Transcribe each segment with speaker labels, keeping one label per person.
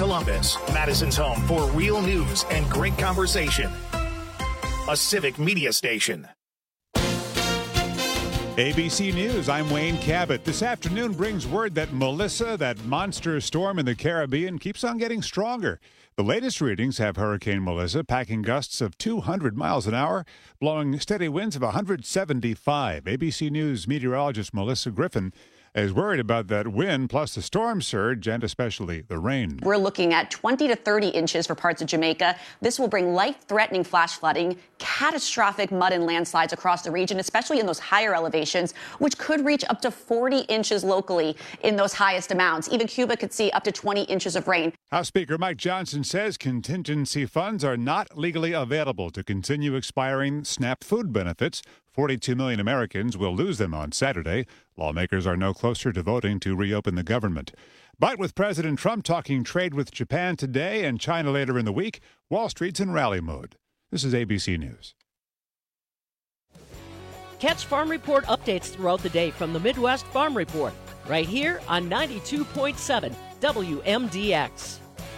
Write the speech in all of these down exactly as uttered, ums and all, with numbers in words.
Speaker 1: Columbus, Madison's home for real news and great conversation. A civic media station.
Speaker 2: A B C News, I'm Wayne Cabot. This afternoon brings word that Melissa, that monster storm in the Caribbean, keeps on getting stronger. The latest readings have Hurricane Melissa packing gusts of two hundred miles an hour, blowing steady winds of one hundred seventy-five. A B C News meteorologist Melissa Griffin is worried about that wind, plus the storm surge, and especially the rain.
Speaker 3: We're looking at twenty to thirty inches for parts of Jamaica. This will bring life-threatening flash flooding, catastrophic mud and landslides across the region, especially in those higher elevations, which could reach up to forty inches locally in those highest amounts. Even Cuba could see up to twenty inches of rain.
Speaker 2: House Speaker Mike Johnson says contingency funds are not legally available to continue expiring SNAP food benefits. forty-two million Americans will lose them on Saturday. Lawmakers are no closer to voting to reopen the government. But with President Trump talking trade with Japan today and China later in the week, Wall Street's in rally mode. This is A B C News.
Speaker 4: Catch Farm Report updates throughout the day from the Midwest Farm Report, right here on ninety-two point seven W M D X.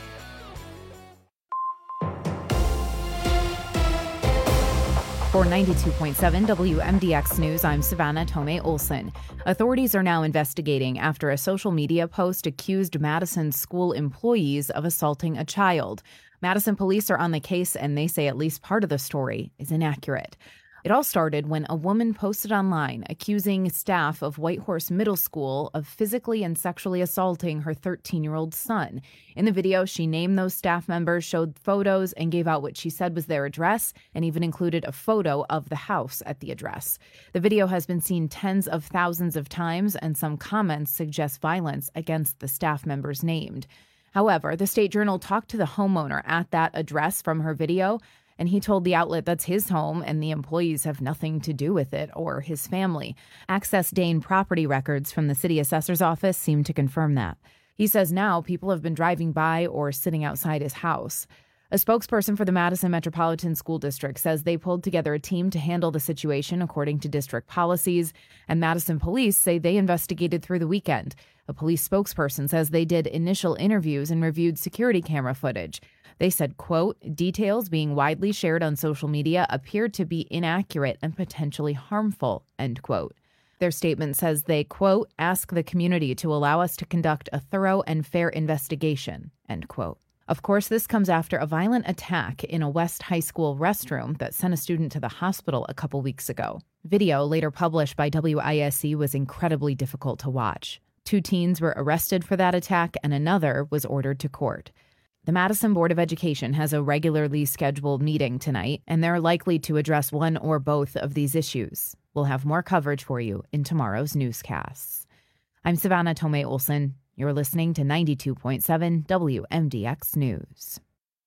Speaker 5: For ninety-two point seven W M D X News, I'm Savannah Tomei Olson. Authorities are now investigating after a social media post accused Madison school employees of assaulting a child. Madison police are on the case, and they say at least part of the story is inaccurate. It all started when a woman posted online accusing staff of Whitehorse Middle School of physically and sexually assaulting her thirteen-year-old son. In the video, she named those staff members, showed photos, and gave out what she said was their address, and even included a photo of the house at the address. The video has been seen tens of thousands of times, and some comments suggest violence against the staff members named. However, the State Journal talked to the homeowner at that address from her video, and he told the outlet that's his home and the employees have nothing to do with it or his family. Access Dane property records from the city assessor's office seem to confirm that. He says now people have been driving by or sitting outside his house. A spokesperson for the Madison Metropolitan School District says they pulled together a team to handle the situation according to district policies, and Madison police say they investigated through the weekend. A police spokesperson says they did initial interviews and reviewed security camera footage. They said, quote, details being widely shared on social media appeared to be inaccurate and potentially harmful, end quote. Their statement says they, quote, ask the community to allow us to conduct a thorough and fair investigation, end quote. Of course, this comes after a violent attack in a West High School restroom that sent a student to the hospital a couple weeks ago. Video later published by W I S C was incredibly difficult to watch. Two teens were arrested for that attack and another was ordered to court. The Madison Board of Education has a regularly scheduled meeting tonight, and they're likely to address one or both of these issues. We'll have more coverage for you in tomorrow's newscasts. I'm Savannah Tomei Olson. You're listening to ninety-two point seven W M D X News.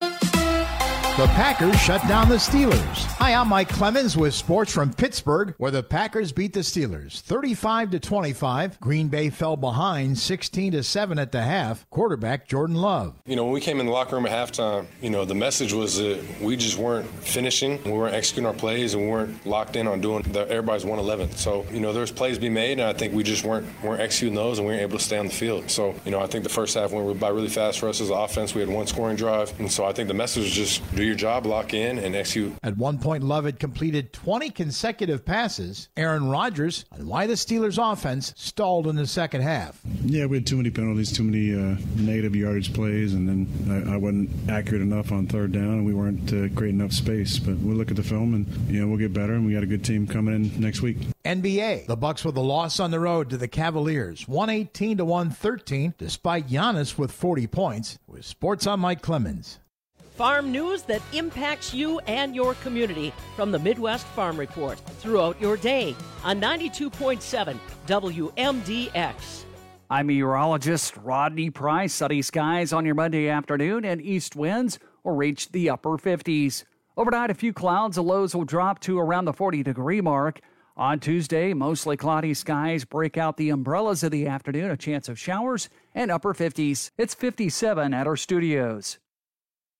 Speaker 6: The Packers shut down the Steelers. Hi, I'm Mike Clemens with sports from Pittsburgh, where the Packers beat the Steelers thirty-five to twenty-five. Green Bay fell behind sixteen to seven at the half. Quarterback Jordan Love.
Speaker 7: You know, when we came in the locker room at halftime, you know, the message was that we just weren't finishing. We weren't executing our plays, and we weren't locked in on doing the everybody's one eleven. So, you know, there's plays to be made, and I think we just weren't weren't executing those, and we weren't able to stay on the field. So, you know, I think the first half went by really fast for us as an offense. We had one scoring drive, and so I think the message was just do your job, lock in, and execute.
Speaker 6: At one point, Love had completed twenty consecutive passes. Aaron Rodgers on why the Steelers' offense stalled in the second half.
Speaker 8: Yeah, we had too many penalties, too many uh, negative yardage plays, and then I, I wasn't accurate enough on third down, and we weren't uh, creating enough space. But we'll look at the film, and you know we'll get better, and we got a good team coming in next week.
Speaker 6: N B A, the Bucks with a loss on the road to the Cavaliers, one eighteen to one thirteen, despite Giannis with forty points. With Sports, I'm Mike Clemens.
Speaker 4: Farm news that impacts you and your community from the Midwest Farm Report throughout your day on ninety-two point seven W M D X.
Speaker 9: I'm meteorologist Rodney Price. Sunny skies on your Monday afternoon, and east winds will reach the upper fifties. Overnight, a few clouds. The lows will drop to around the forty-degree mark. On Tuesday, mostly cloudy skies break out the umbrellas of the afternoon, a chance of showers, and upper fifties. It's fifty-seven at our studios.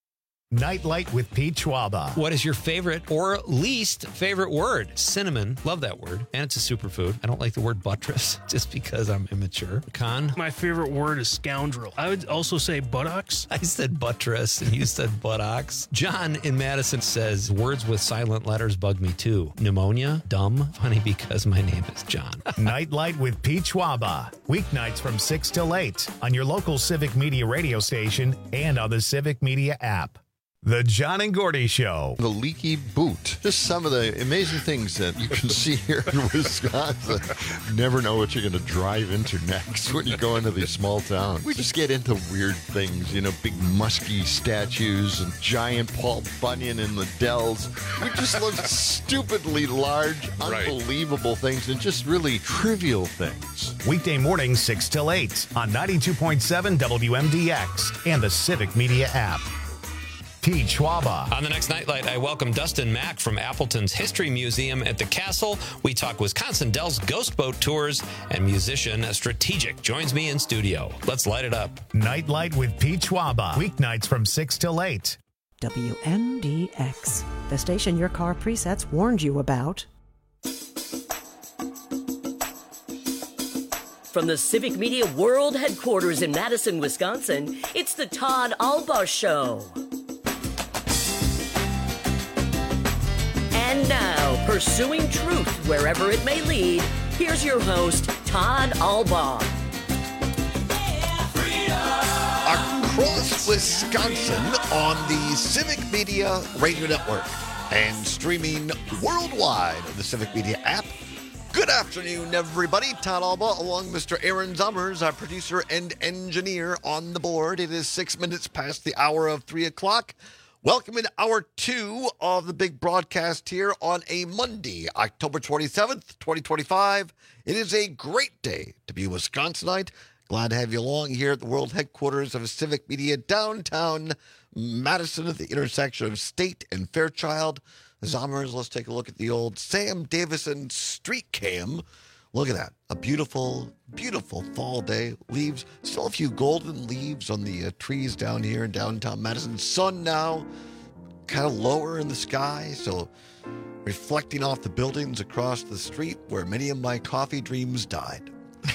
Speaker 10: Nightlight with Pete Schwaba.
Speaker 11: What is your favorite or least favorite word? Cinnamon. Love that word. And it's a superfood. I don't like the word buttress just because I'm immature. Con?
Speaker 12: My favorite word is scoundrel. I would also say buttocks.
Speaker 11: I said buttress and you said buttocks. John in Madison says words with silent letters bug me too. Pneumonia? Dumb? Funny because my name is John.
Speaker 10: Nightlight with Pete Schwaba. Weeknights from six till eight on your local Civic Media radio station and on the Civic Media app. The John and Gordy Show.
Speaker 13: The leaky boot. Just some of the amazing things that you can see here in Wisconsin. Never know what you're going to drive into next when you go into these small towns. We just get into weird things, you know, big musky statues and giant Paul Bunyan in the Dells. We just love stupidly large, unbelievable things and just really trivial things.
Speaker 10: Weekday mornings, six till eight on ninety-two point seven W M D X and the Civic Media app. Pete Schwaba.
Speaker 11: On the next Nightlight, I welcome Dustin Mack from Appleton's History Museum at the Castle. We talk Wisconsin Dells Ghost Boat Tours, and musician Strategic joins me in studio. Let's light it up.
Speaker 10: Nightlight with Pete Schwaba. Weeknights from six till eight.
Speaker 14: W M D X, the station your car presets warned you about.
Speaker 4: From the Civic Media World Headquarters in Madison, Wisconsin, it's the Todd Alba Show. And now, pursuing truth wherever it may lead, here's your host, Todd Alba.
Speaker 15: Across Wisconsin on the Civic Media Radio Network and streaming worldwide on the Civic Media app. Good afternoon, everybody. Todd Alba along with Mister Aaron Zummers, our producer and engineer on the board. It is six minutes past the hour of three o'clock. Welcome in hour two of the big broadcast here on a Monday, October twenty-seventh, twenty twenty-five. It is a great day to be a Wisconsinite. Glad to have you along here at the world headquarters of Civic Media, downtown Madison at the intersection of State and Fairchild. Zommers, let's take a look at the old Sam Davison street cam. Look at that. A beautiful, beautiful fall day. Leaves, still a few golden leaves on the uh, trees down here in downtown Madison. Sun now kind of lower in the sky, so reflecting off the buildings across the street where many of my coffee dreams died.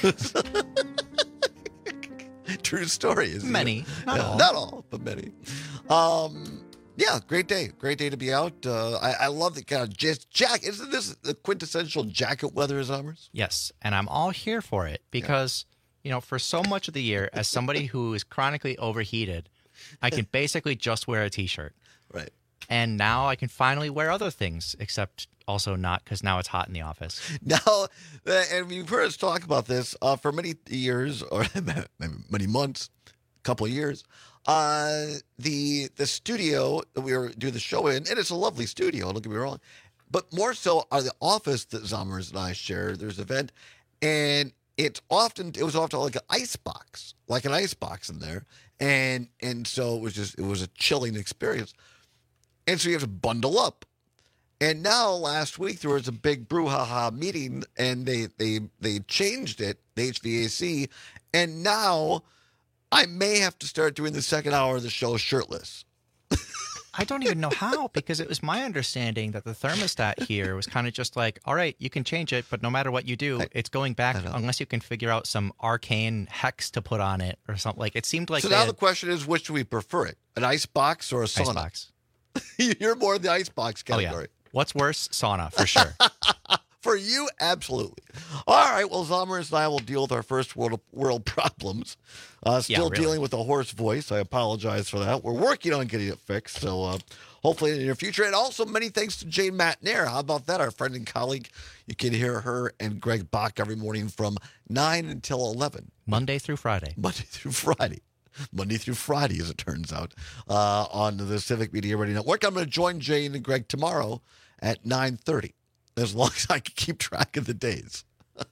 Speaker 15: True story. Isn't
Speaker 16: many.
Speaker 15: It?
Speaker 16: Not
Speaker 15: yeah,
Speaker 16: all.
Speaker 15: Not all, but many. Um... Yeah, great day. Great day to be out. Uh, I, I love the kind of just jacket. Isn't this the quintessential jacket weather, Zommers?
Speaker 16: Yes, and I'm all here for it because, yeah. you know, for so much of the year, as somebody who is chronically overheated, I can basically just wear a T-shirt.
Speaker 15: Right.
Speaker 16: And now I can finally wear other things, except also not because now it's hot in the office.
Speaker 15: Now, uh, and you've heard us talk about this uh, for many years or many months, a couple of years. Uh, the the studio that we were doing the show in, and it's a lovely studio, don't get me wrong, but more so are the office that Zommers and I share. There's an event, and it's often, it was often like an ice box, like an ice box in there, and and so it was just, it was a chilling experience, and so you have to bundle up. And now last week there was a big brouhaha meeting, and they they they changed it, the H V A C, and now I may have to start doing the second hour of the show shirtless.
Speaker 16: I don't even know how, because it was my understanding that the thermostat here was kind of just like, all right, you can change it, but no matter what you do, I, it's going back unless you can figure out some arcane hex to put on it or something. Like it seemed like.
Speaker 15: So now
Speaker 16: had...
Speaker 15: the question is, which do we prefer it? An ice box or a sauna?
Speaker 16: Ice box.
Speaker 15: You're more in the ice box category.
Speaker 16: Oh, yeah. What's worse? Sauna, for sure.
Speaker 15: For you, absolutely. All right, well, Zommers and I will deal with our first world world problems. Uh, still
Speaker 16: yeah, really.
Speaker 15: dealing with a hoarse voice. I apologize for that. We're working on getting it fixed, so uh, hopefully in the near future. And also many thanks to Jane Matnair. How about that? Our friend and colleague. You can hear her and Greg Bach every morning from nine until eleven.
Speaker 16: Monday through Friday.
Speaker 15: Monday through Friday. Monday through Friday, as it turns out, uh, on the Civic Media Radio Network. I'm going to join Jane and Greg tomorrow at nine thirty. As long as I can keep track of the days.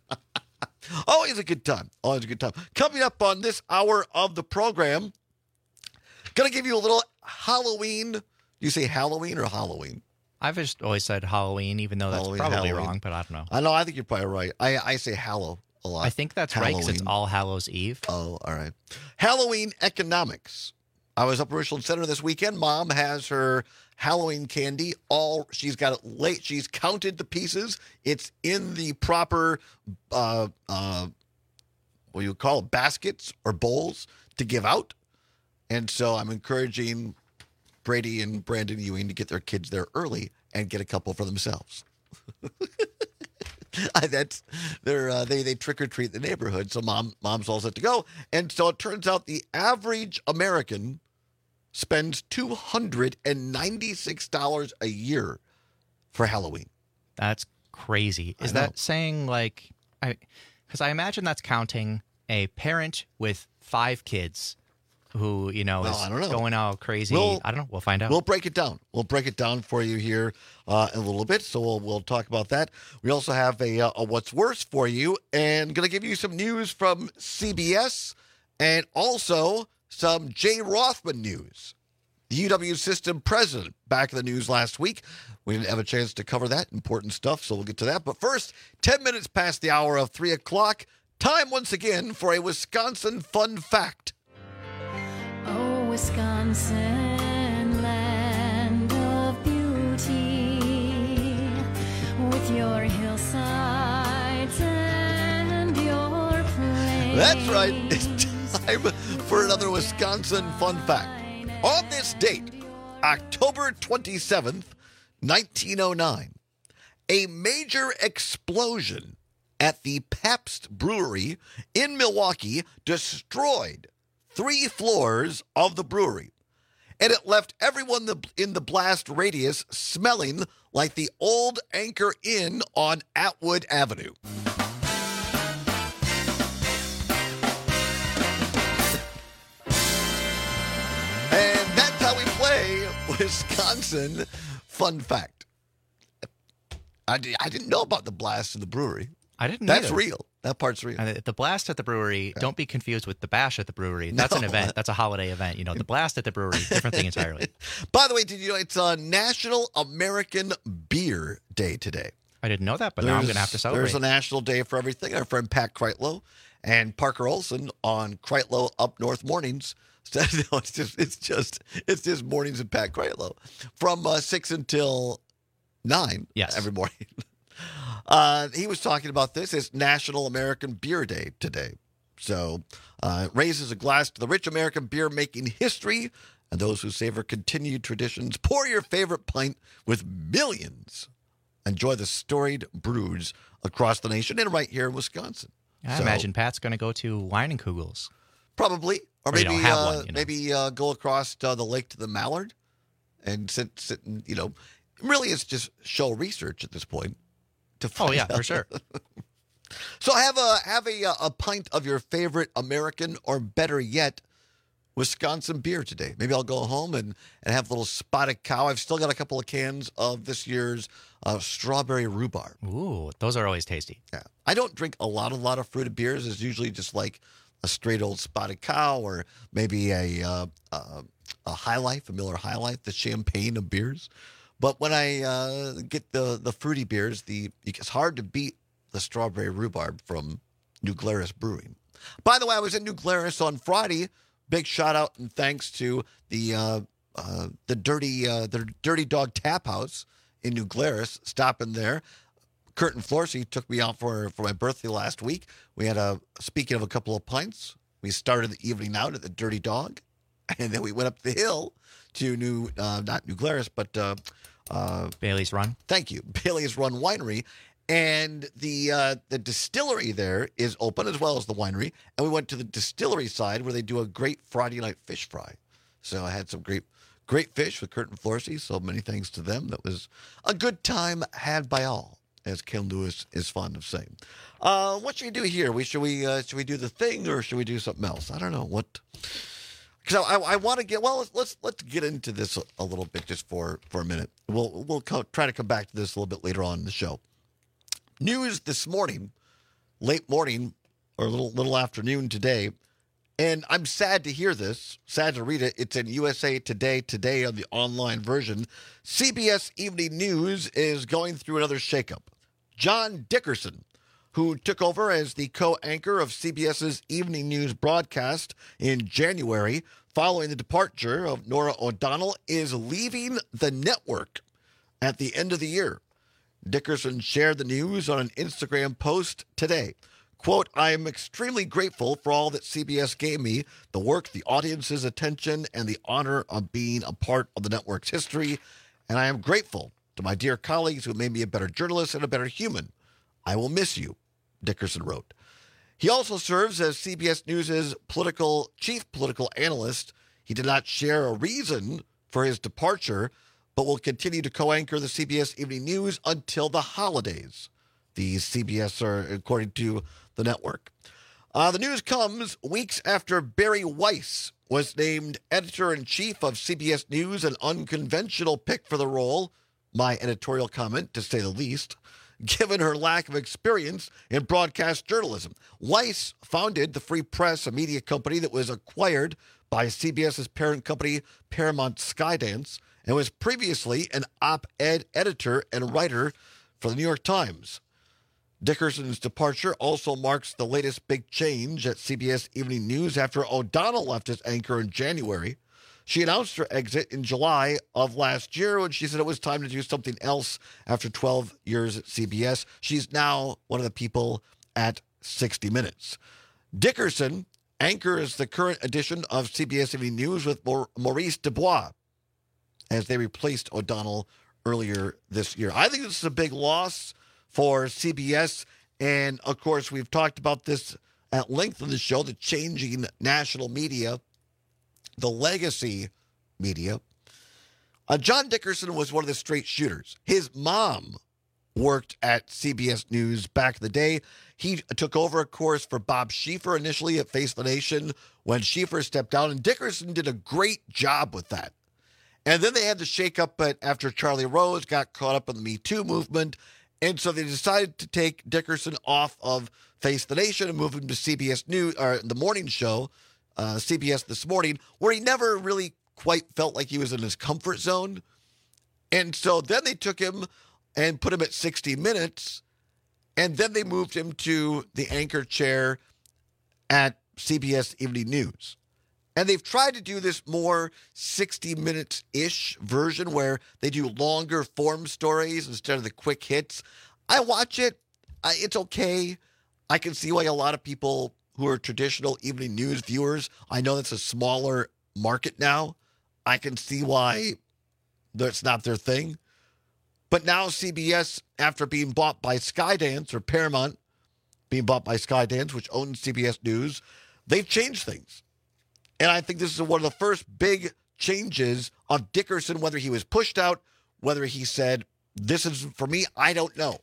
Speaker 15: Always a good time. Always a good time. Coming up on this hour of the program, going to give you a little Halloween. Do you say Halloween or Halloween?
Speaker 16: I've just always said Halloween, even though that's
Speaker 15: Halloween,
Speaker 16: probably
Speaker 15: Halloween.
Speaker 16: wrong, but I don't know.
Speaker 15: I know. I think you're probably right. I, I say Hallow a lot.
Speaker 16: I think that's
Speaker 15: Halloween.
Speaker 16: right because it's All Hallows Eve.
Speaker 15: Oh, all right. Halloween economics. I was up at Richland Center this weekend. Mom has her Halloween candy. All she's got it late. She's counted the pieces. It's in the proper, uh, uh, what do you call it, baskets or bowls to give out. And so I'm encouraging Brady and Brandon Ewing to get their kids there early and get a couple for themselves. That's they're uh, they they trick or treat the neighborhood. So mom mom's all set to go. And so it turns out the average American spends two hundred ninety-six dollars a year for Halloween.
Speaker 16: That's crazy. Is that saying like I because I imagine that's counting a parent with five kids who, you know,
Speaker 15: Well,
Speaker 16: is
Speaker 15: I don't know.
Speaker 16: going all crazy.
Speaker 15: We'll-
Speaker 16: I don't know. We'll find out.
Speaker 15: We'll break it down. We'll break it down for you here uh, in a little bit. So we'll, we'll talk about that. We also have a, uh, a what's worse for you, and going to give you some news from C B S and also some Jay Rothman news. The U W system president back in the news last week. We didn't have a chance to cover that important stuff, so we'll get to that. But first, ten minutes past the hour of three o'clock, time once again for a Wisconsin fun fact.
Speaker 17: Oh, Wisconsin, land of beauty, with your hillsides and your plains.
Speaker 15: That's right. It's time for another Wisconsin fun fact. On this date, October twenty-seventh, nineteen oh nine, a major explosion at the Pabst Brewery in Milwaukee destroyed three floors of the brewery, and it left everyone in the blast radius smelling like the old Anchor Inn on Atwood Avenue. And that's how we play Wisconsin Fun Fact. I, di- I didn't know about the blast in the brewery.
Speaker 16: I didn't
Speaker 15: That's
Speaker 16: either.
Speaker 15: real. That part's real.
Speaker 16: And the blast at the brewery, don't be confused with the bash at the brewery. That's an
Speaker 15: No.
Speaker 16: event. That's a holiday event. You know, the blast at the brewery, different thing entirely.
Speaker 15: By the way, did you know it's uh, National American Beer Day today?
Speaker 16: I didn't know that, but now I'm going to have to celebrate.
Speaker 15: There's a national day for everything. Our friend Pat Kreitlow and Parker Olson on Kreitlow Up North Mornings. No, it's just, it's just, it's just mornings with Pat Kreitlow from uh, six until nine.
Speaker 16: Yes.
Speaker 15: Every morning. Uh, he was talking about this. It's National American Beer Day today. So uh, it raises a glass to the rich American beer making history and those who savor continued traditions. Pour your favorite pint with millions. Enjoy the storied brews across the nation and right here in Wisconsin.
Speaker 16: I
Speaker 15: So,
Speaker 16: imagine Pat's going to go to Wine and Kugels.
Speaker 15: Probably. Or
Speaker 16: Or you
Speaker 15: maybe
Speaker 16: don't have
Speaker 15: uh,
Speaker 16: one, you know.
Speaker 15: maybe uh, go across uh, the lake to the Mallard and sit, sit and, you know, really it's just show research at this point. To find
Speaker 16: Oh, yeah,
Speaker 15: out.
Speaker 16: for sure.
Speaker 15: So have a have a a pint of your favorite American or better yet, Wisconsin beer today. Maybe I'll go home and, and have a little Spotted Cow. I've still got a couple of cans of this year's uh, strawberry rhubarb.
Speaker 16: Ooh, those are always tasty.
Speaker 15: Yeah, I don't drink a lot, a lot of fruited beers. It's usually just like a straight old Spotted Cow or maybe a uh, uh, a High Life, a Miller High Life, the champagne of beers. But when I uh, get the the fruity beers, the it's hard to beat the strawberry rhubarb from New Glarus Brewing. By the way, I was in New Glarus on Friday. Big shout out and thanks to the uh, uh, the dirty uh, the Dirty Dog Tap House in New Glarus. Stopping there, Kurt and Florsey took me out for for my birthday last week. We had a speaking of a couple of pints. We started the evening out at the Dirty Dog, and then we went up the hill to New uh, not New Glarus, but uh, uh,
Speaker 16: Bailey's Run.
Speaker 15: Thank you, Bailey's Run Winery. And the uh, the distillery there is open as well as the winery. And we went to the distillery side where they do a great Friday night fish fry. So I had some great great fish with Kurt and Florsey. So many thanks to them. That was a good time had by all, as Ken Lewis is fond of saying. Uh, what should we do here? We should we uh, should we do the thing or should we do something else? I don't know what. Because I, I, I want to get well. Let's, let's let's get into this a, a little bit just for, for a minute. We'll we'll co- try to come back to this a little bit later on in the show. News this morning, late morning or a little little afternoon today, and I'm sad to hear this, sad to read it. It's in U S A Today today on the online version. C B S Evening News is going through another shakeup. John Dickerson, who took over as the co-anchor of CBS's Evening News broadcast in January, following the departure of Norah O'Donnell, is leaving the network at the end of the year. Dickerson shared the news on an Instagram post today. Quote, I am extremely grateful for all that C B S gave me, the work, the audience's attention, and the honor of being a part of the network's history. And I am grateful to my dear colleagues who made me a better journalist and a better human. I will miss you, Dickerson wrote. He also serves as C B S News' political chief political analyst. He did not share a reason for his departure, but will continue to co-anchor the C B S Evening News until the holidays. The C B S are, according to the network. Uh, the news comes weeks after Barry Weiss was named editor-in-chief of C B S News, an unconventional pick for the role. My editorial comment, to say the least, given her lack of experience in broadcast journalism. Weiss founded the Free Press, a media company that was acquired by CBS's parent company, Paramount Skydance, and was previously an op-ed editor and writer for the New York Times. Dickerson's departure also marks the latest big change at C B S Evening News after O'Donnell left as anchor in January. She announced her exit in July of last year when she said it was time to do something else after twelve years at C B S. She's now one of the people at sixty minutes. Dickerson anchors the current edition of C B S Evening News with Maurice Dubois as they replaced O'Donnell earlier this year. I think this is a big loss for C B S, and of course we've talked about this at length in the show, the changing national media, the legacy media. Uh, John Dickerson was one of the straight shooters. His mom worked at C B S News back in the day. He took over, of course, for Bob Schieffer initially at Face the Nation when Schieffer stepped down, and Dickerson did a great job with that. And then they had to shake up after Charlie Rose got caught up in the Me Too movement, and so they decided to take Dickerson off of Face the Nation and move him to C B S News, or the morning show, Uh, C B S This Morning, where he never really quite felt like he was in his comfort zone. And so then they took him and put him at sixty minutes, and then they moved him to the anchor chair at C B S Evening News. And they've tried to do this more sixty minutes-ish version where they do longer form stories instead of the quick hits. I watch it. I, it's okay. I can see why a lot of people who are traditional evening news viewers, I know that's a smaller market now. I can see why that's not their thing. But now C B S, after being bought by Skydance, or Paramount being bought by Skydance, which owns C B S News, they've changed things. And I think this is one of the first big changes of Dickerson, whether he was pushed out, whether he said, this is for me, I don't know.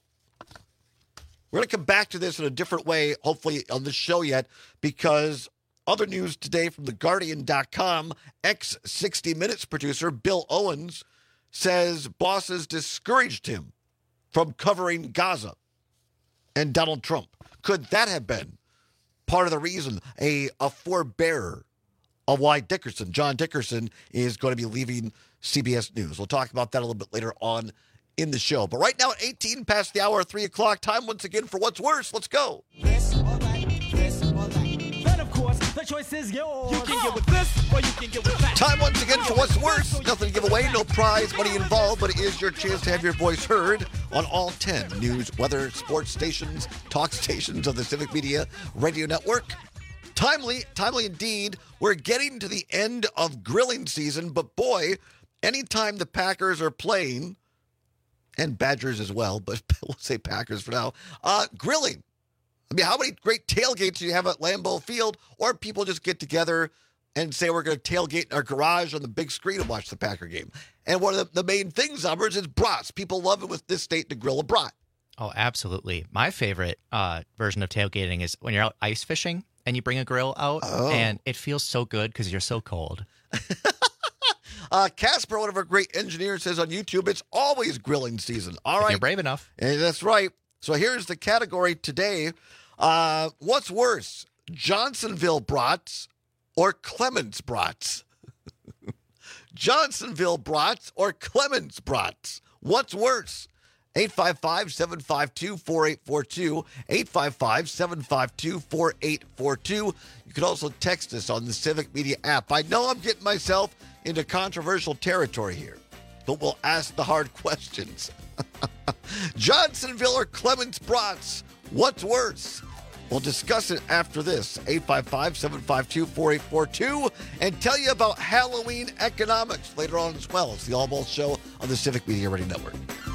Speaker 15: We're going to come back to this in a different way, hopefully on this show yet, because other news today from the Guardian dot com, ex-sixty minutes producer Bill Owens says bosses discouraged him from covering Gaza and Donald Trump. Could that have been part of the reason, a, a forebearer of why Dickerson, John Dickerson, is going to be leaving C B S News? We'll talk about that a little bit later on in the show. But right now at eighteen past the hour, three o'clock, time once again for What's Worse. Let's go.
Speaker 18: This or that, this or that. Then, of course, the choice is yours. You can get with this or you can get with that.
Speaker 15: Time once again for What's Worse. Nothing to give away, no prize money involved, but it is your chance to have your voice heard on all ten news, weather, sports stations, talk stations of the Civic Media Radio Network. Timely, timely indeed. We're getting to the end of grilling season, but boy, anytime the Packers are playing, and Badgers as well, but we'll say Packers for now, uh, grilling. I mean, how many great tailgates do you have at Lambeau Field? Or people just get together and say we're going to tailgate in our garage on the big screen and watch the Packer game. And one of the, the main things, Umbers, is brats. People love it with this state to grill a brat.
Speaker 16: Oh, absolutely. My favorite uh, version of tailgating is when you're out ice fishing and you bring a grill out, oh. and it feels so good because you're so cold.
Speaker 15: Uh, Casper, one of our great engineers, says on YouTube, it's always grilling season. All right.
Speaker 16: If you're brave enough.
Speaker 15: And that's right. So here's the category today. Uh, what's worse, Johnsonville brats or Clements brats? Johnsonville brats or Clements brats? What's worse? eight five five, seven five two, four eight four two, eight five five, seven five two, four eight four two. You can also text us on the Civic Media app. I know I'm getting myself into controversial territory here, but we'll ask the hard questions. Johnsonville or Clements Brats? What's worse? We'll discuss it after this. eight five five, seven five two, four eight four two and tell you about Halloween economics later on as well. It's the All Ball Show on the Civic Media Radio Network.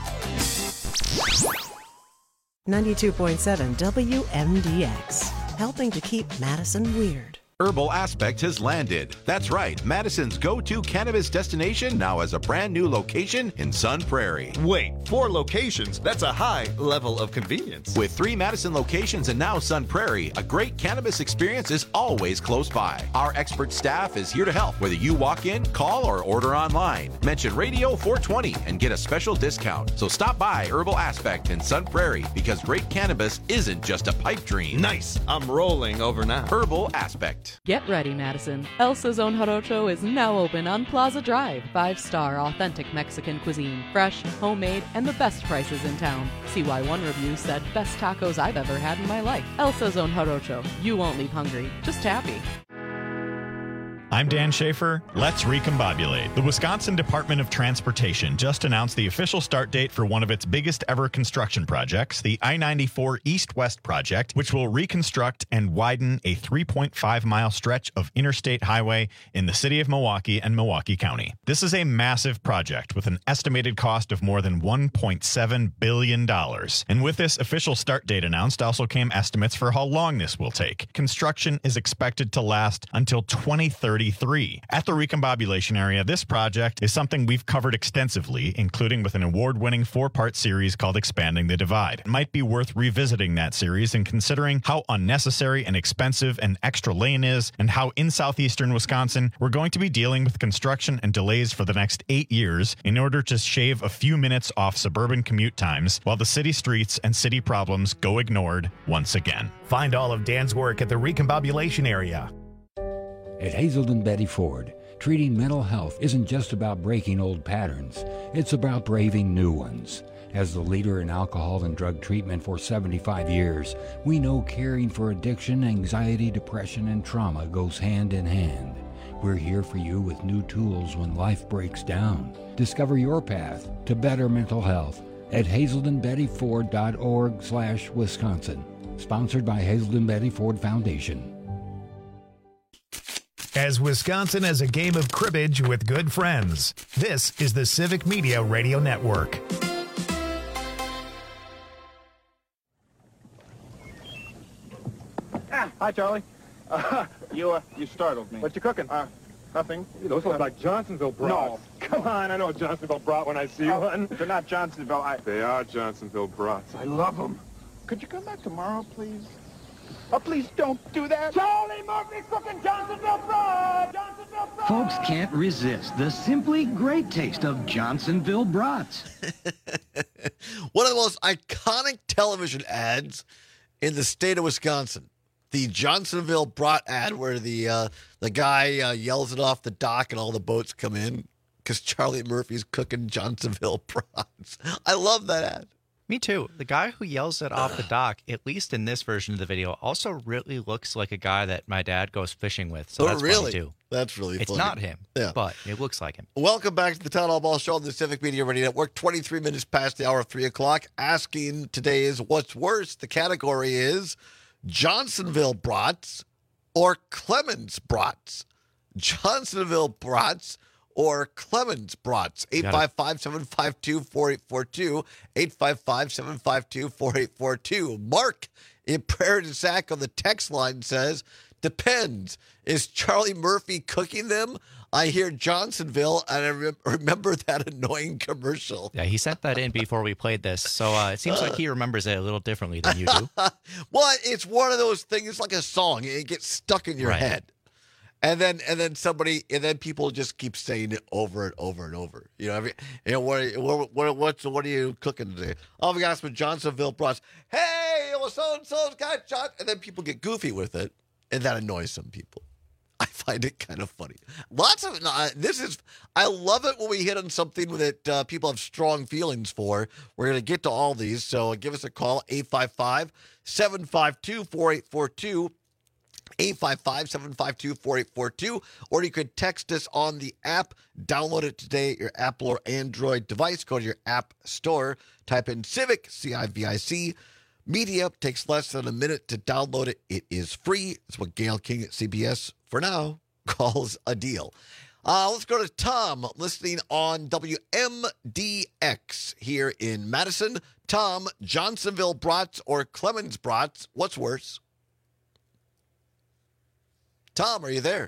Speaker 14: ninety-two point seven W M D X, helping to keep Madison weird.
Speaker 19: Herbal Aspect has landed. That's right, Madison's go-to cannabis destination now has a brand new location in Sun Prairie.
Speaker 20: Wait, four locations? That's a high level of convenience.
Speaker 19: With three Madison locations and now Sun Prairie, a great cannabis experience is always close by. Our expert staff is here to help, whether you walk in, call, or order online. Mention Radio four twenty and get a special discount. So stop by Herbal Aspect in Sun Prairie, because great cannabis isn't just a pipe dream.
Speaker 20: Nice. I'm rolling over now.
Speaker 19: Herbal Aspect.
Speaker 21: Get ready, Madison. El Sazon Jarocho is now open on Plaza Drive. Five-star authentic Mexican cuisine. Fresh, homemade, and the best prices in town. C Y one review said, best tacos I've ever had in my life. El Sazon Jarocho. You won't leave hungry, just happy.
Speaker 22: I'm Dan Schaefer. Let's recombobulate. The Wisconsin Department of Transportation just announced the official start date for one of its biggest ever construction projects, the I ninety-four East-West project, which will reconstruct and widen a three point five mile stretch of interstate highway in the city of Milwaukee and Milwaukee County. This is a massive project with an estimated cost of more than one point seven billion dollars. And with this official start date announced also came estimates for how long this will take. Construction is expected to last until twenty thirty-three. At the recombobulation area, this project is something we've covered extensively, including with an award-winning four-part series called Expanding the Divide. It might be worth revisiting that series and considering how unnecessary and expensive an extra lane is, and how in southeastern Wisconsin we're going to be dealing with construction and delays for the next eight years in order to shave a few minutes off suburban commute times while the city streets and city problems go ignored once again.
Speaker 10: Find all of Dan's work at the recombobulation area.
Speaker 23: At Hazelden Betty Ford, treating mental health isn't just about breaking old patterns, it's about braving new ones. As the leader in alcohol and drug treatment for seventy-five years, we know caring for addiction, anxiety, depression, and trauma goes hand in hand. We're here for you with new tools when life breaks down. Discover your path to better mental health at hazelden betty ford dot org slash Wisconsin. Sponsored by Hazelden Betty Ford Foundation.
Speaker 10: As Wisconsin has a game of cribbage with good friends, this is the Civic Media Radio Network.
Speaker 24: Ah, hi, Charlie. Uh, you uh, you startled me. What you cooking? Uh, nothing. Those look like Johnsonville brats. No, come on. I know a Johnsonville brat when I see oh, one. They're not Johnsonville. I... They are Johnsonville brats. I love them. Could you come back tomorrow, please? Oh, please don't do that. Charlie Murphy's cooking Johnsonville brat. Johnsonville brat.
Speaker 25: Folks can't resist the simply great taste of Johnsonville brats.
Speaker 15: One of the most iconic television ads in the state of Wisconsin. The Johnsonville brat ad where the uh, the guy uh, yells it off the dock and all the boats come in because Charlie Murphy's cooking Johnsonville brats. I love that ad.
Speaker 16: Me too. The guy who yells it off the dock, at least in this version of the video, also really looks like a guy that my dad goes fishing with. So
Speaker 15: oh,
Speaker 16: that's
Speaker 15: really?
Speaker 16: funny too.
Speaker 15: That's really
Speaker 16: it's
Speaker 15: funny.
Speaker 16: It's not him,
Speaker 15: yeah.
Speaker 16: but it looks like him.
Speaker 15: Welcome back to the Town Hall Ball Show on the Civic Media Radio Network. twenty-three minutes past the hour of three o'clock. Asking today is what's worse? The category is Johnsonville brats or Clements brats. Johnsonville brats or Clements brats. eight five five, seven five two, four eight four two. eight five five, seven five two, four eight four two. Mark in Prairie du Sac on the text line says, depends. Is Charlie Murphy cooking them? I hear Johnsonville, and I re- remember that annoying commercial.
Speaker 16: Yeah, he sent that in before we played this, so uh, it seems like he remembers it a little differently than you do.
Speaker 15: Well, it's one of those things. It's like a song. It gets stuck in your
Speaker 16: right.
Speaker 15: head. And then, and then somebody, and then people just keep saying it over and over and over. You know, every, you know, what, what, what, what's, what are you cooking today? Oh, we got some Johnsonville brats. Hey, well, so and so's got John, and then people get goofy with it, and that annoys some people. I find it kind of funny. Lots of uh, this is. I love it when we hit on something that uh, people have strong feelings for. We're going to get to all these, so give us a call eight five five, seven five two, four eight four two. eight five five, seven five two, four eight four two, or you could text us on the app. Download it today at your Apple or Android device. Go to your app store, type in Civic, C I V I C. Media takes less than a minute to download it. It is free. It's what Gail King at C B S, for now, calls a deal. Uh, let's go to Tom, listening on W M D X here in Madison. Tom, Johnsonville brats or Clemens brats, what's worse? Tom, are you there?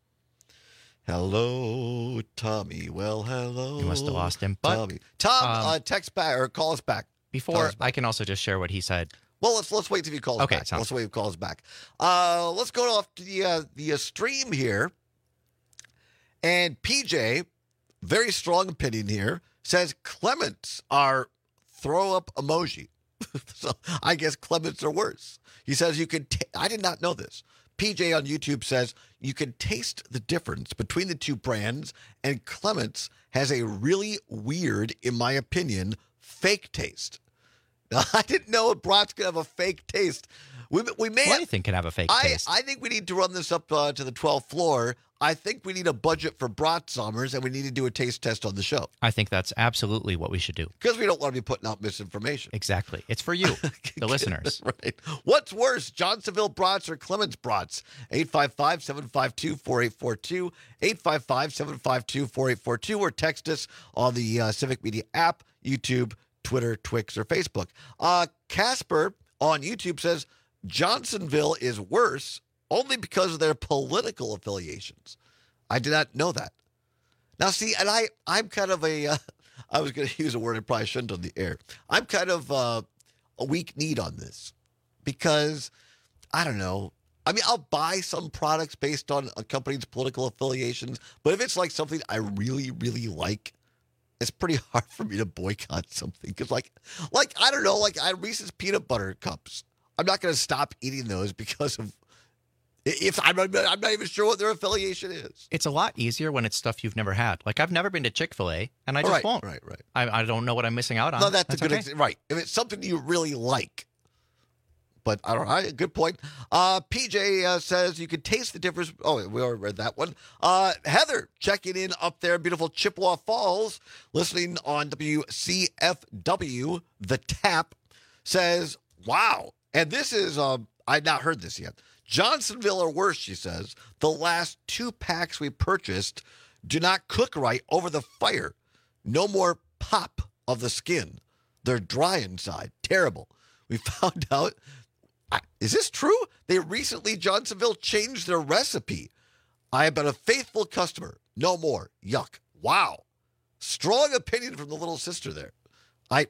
Speaker 15: Hello, Tommy. Well, hello.
Speaker 16: You must have lost him. But,
Speaker 15: Tommy. Tom,
Speaker 16: um,
Speaker 15: uh, text back or call us back.
Speaker 16: Before, I can also just share what he said.
Speaker 15: Well, let's let's wait till he calls
Speaker 16: okay,
Speaker 15: back.
Speaker 16: Sounds
Speaker 15: let's wait till he calls back. Uh, let's go off to the uh, the uh, stream here. And P J, very strong opinion here, says Clements are throw up emoji. So I guess Clements are worse. He says you can. T- I did not know this. P J on YouTube says you can taste the difference between the two brands, and Clements has a really weird, in my opinion, fake taste. Now, I didn't know a brats could have a fake taste. We, we may.
Speaker 16: Well, anything can have a fake
Speaker 15: I,
Speaker 16: taste.
Speaker 15: I think we need to run this up uh, to the twelfth floor. I think we need a budget for brat summers, and we need to do a taste test on the show.
Speaker 16: I think that's absolutely what we should do.
Speaker 15: Because we don't want to be putting out misinformation.
Speaker 16: Exactly. It's for you, the listeners.
Speaker 15: Right. What's worse, Johnsonville brats or Clements brats? eight five five, seven five two, four eight four two, eight five five, seven five two, four eight four two, or text us on the uh, Civic Media app, YouTube, Twitter, Twix, or Facebook. Uh, Casper on YouTube says Johnsonville is worse only because of their political affiliations. I did not know that. Now, see, and I, I'm kind of a, uh, I was going to use a word I probably shouldn't on the air. I'm kind of uh, a weak need on this because, I don't know, I mean, I'll buy some products based on a company's political affiliations, but if it's like something I really, really like, it's pretty hard for me to boycott something. Because, like, like I don't know, like I Reese's peanut butter cups. I'm not going to stop eating those because of, if I'm, I'm not even sure what their affiliation is.
Speaker 16: It's a lot easier when it's stuff you've never had. Like, I've never been to Chick-fil-A, and I just
Speaker 15: right,
Speaker 16: won't.
Speaker 15: Right, right.
Speaker 16: I, I don't know what I'm missing out on.
Speaker 15: No, that's,
Speaker 16: that's
Speaker 15: a good
Speaker 16: okay.
Speaker 15: ex- right. If it's something you really like. But I don't know. Good point. Uh, P J uh, says you can taste the difference. Oh, we already read that one. Uh, Heather checking in up there in beautiful Chippewa Falls, listening on W C F W, The Tap, says, wow. And this is, uh, I've not heard this yet. Johnsonville or worse, she says. The last two packs we purchased do not cook right over the fire. No more pop of the skin. They're dry inside. Terrible. We found out. Is this true? They recently, Johnsonville, changed their recipe. I have been a faithful customer. No more. Yuck. Wow. Strong opinion from the little sister there. I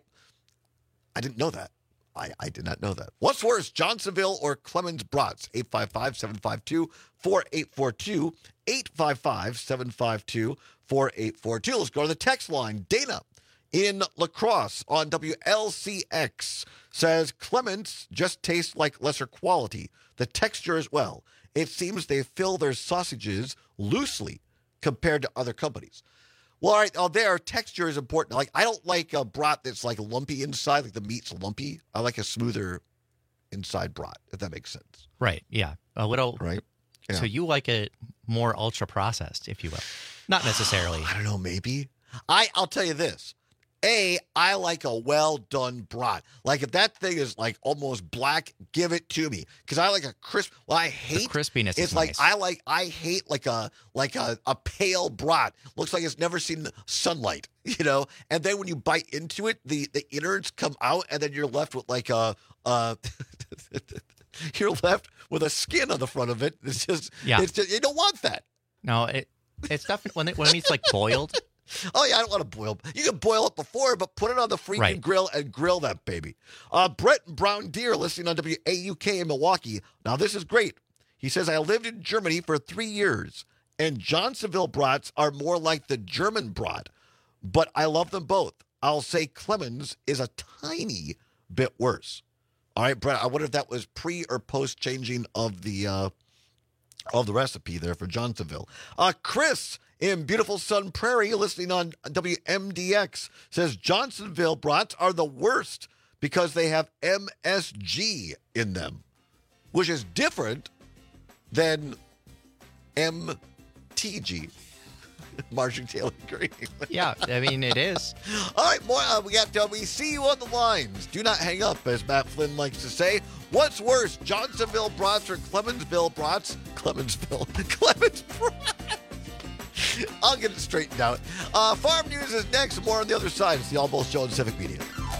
Speaker 15: I didn't know that. I, I did not know that. What's worse, Johnsonville or Clemens brats? eight five five, seven five two, four eight four two. eight five five, seven five two, four eight four two. Let's go to the text line. Dana in La Crosse on W L C X says Clements just tastes like lesser quality. The texture as well. It seems they fill their sausages loosely compared to other companies. Well, all right, oh, there, texture is important. Like, I don't like a brat that's like lumpy inside, like the meat's lumpy. I like a smoother inside brat, if that makes sense.
Speaker 16: Right, yeah. A little.
Speaker 15: Right. Yeah.
Speaker 16: So you like it more ultra processed, if you will. Not necessarily.
Speaker 15: I don't know, maybe. I, I'll tell you this. A, I like a well-done brat. Like, if that thing is, like, almost black, give it to me. Because I like a crisp, well, I hate.
Speaker 16: The crispiness
Speaker 15: It's
Speaker 16: is
Speaker 15: like,
Speaker 16: nice.
Speaker 15: I like, I hate, like, a like a, a pale brat. Looks like it's never seen sunlight, you know? And then when you bite into it, the, the innards come out, and then you're left with, like, a, uh, you're left with a skin on the front of it. It's just,
Speaker 16: Yeah.
Speaker 15: it's just, you don't want that.
Speaker 16: No, it it's definitely, when it, when it's, like, boiled.
Speaker 15: Oh, yeah, I don't want to boil. You can boil it before, but put it on the freaking
Speaker 16: Right.
Speaker 15: grill and grill that baby. Uh, Brett Brown Deer listening on W A U K in Milwaukee. Now, this is great. He says, I lived in Germany for three years, and Johnsonville brats are more like the German brat, but I love them both. I'll say Clemens is a tiny bit worse. All right, Brett, I wonder if that was pre or post changing of the uh, of the recipe there for Johnsonville. Uh, Chris in beautiful Sun Prairie, listening on W M D X, says Johnsonville brats are the worst because they have M S G in them, which is different than M T G. Marching Taylor Green.
Speaker 16: Yeah, I mean, it is.
Speaker 15: All right, more. Uh, we got uh, we see you on the lines. Do not hang up, as Matt Flynn likes to say. What's worse, Johnsonville brats or Clemensville brats? Clemensville. Clemens brats. I'll get it straightened out. Uh, Farm News is next. More on the other side. It's the All Bulls Show on Civic Media.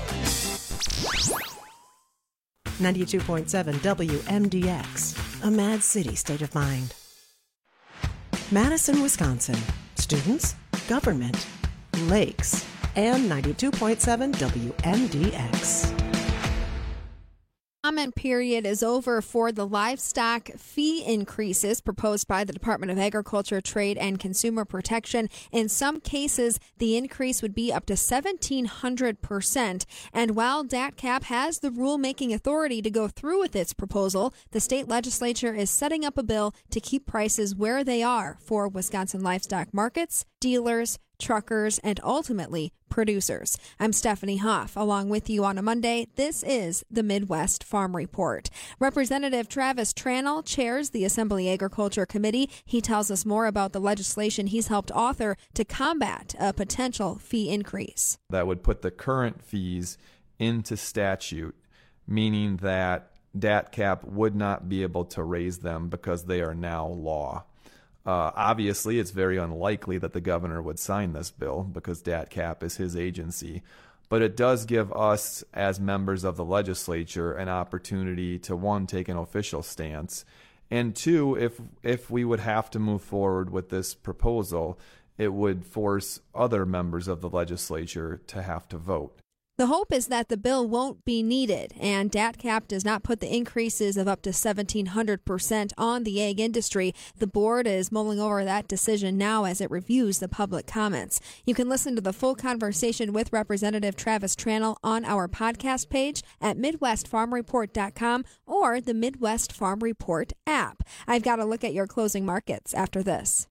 Speaker 14: ninety-two point seven W M D X, a Mad City state of mind. Madison, Wisconsin. Students, government, lakes, and ninety-two point seven W M D X.
Speaker 1: Comment period is over for the livestock fee increases proposed by the Department of Agriculture, Trade, and Consumer Protection. In some cases, the increase would be up to seventeen hundred percent. And while D A T C A P has the rulemaking authority to go through with its proposal, the state legislature is setting up a bill to keep prices where they are for Wisconsin livestock markets, dealers, truckers, and ultimately producers. I'm Stephanie Hoff. Along with you on a Monday, this is the Midwest Farm Report. Representative Travis Tranel chairs the Assembly Agriculture Committee. He tells us more about the legislation he's helped author to combat a potential fee increase.
Speaker 2: That would put the current fees into statute, meaning that D A T C A P would not be able to raise them because they are now law. Uh, obviously, it's very unlikely that the governor would sign this bill because D A T C A P is his agency. But it does give us, as members of the legislature, an opportunity to, one, take an official stance, and two, if if we would have to move forward with this proposal, it would force other members of the legislature to have to vote.
Speaker 1: The hope is that the bill won't be needed, and D A T C A P does not put the increases of up to seventeen hundred percent on the egg industry. The board is mulling over that decision now as it reviews the public comments. You can listen to the full conversation with Representative Travis Tranel on our podcast page at midwest farm report dot com or the Midwest Farm Report app. I've got a look at your closing markets after this.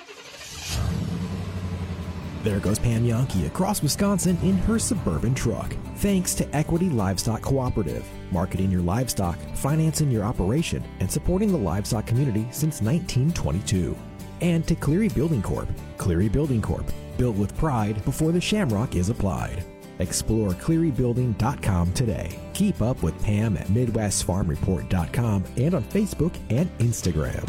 Speaker 3: There goes Pam Yankee across Wisconsin in her Suburban truck. Thanks to Equity Livestock Cooperative, marketing your livestock, financing your operation, and supporting the livestock community since nineteen twenty-two. And to Cleary Building Corp. Cleary Building Corp. Built with pride before the shamrock is applied. Explore cleary building dot com today. Keep up with Pam at midwest farm report dot com and on Facebook and Instagram.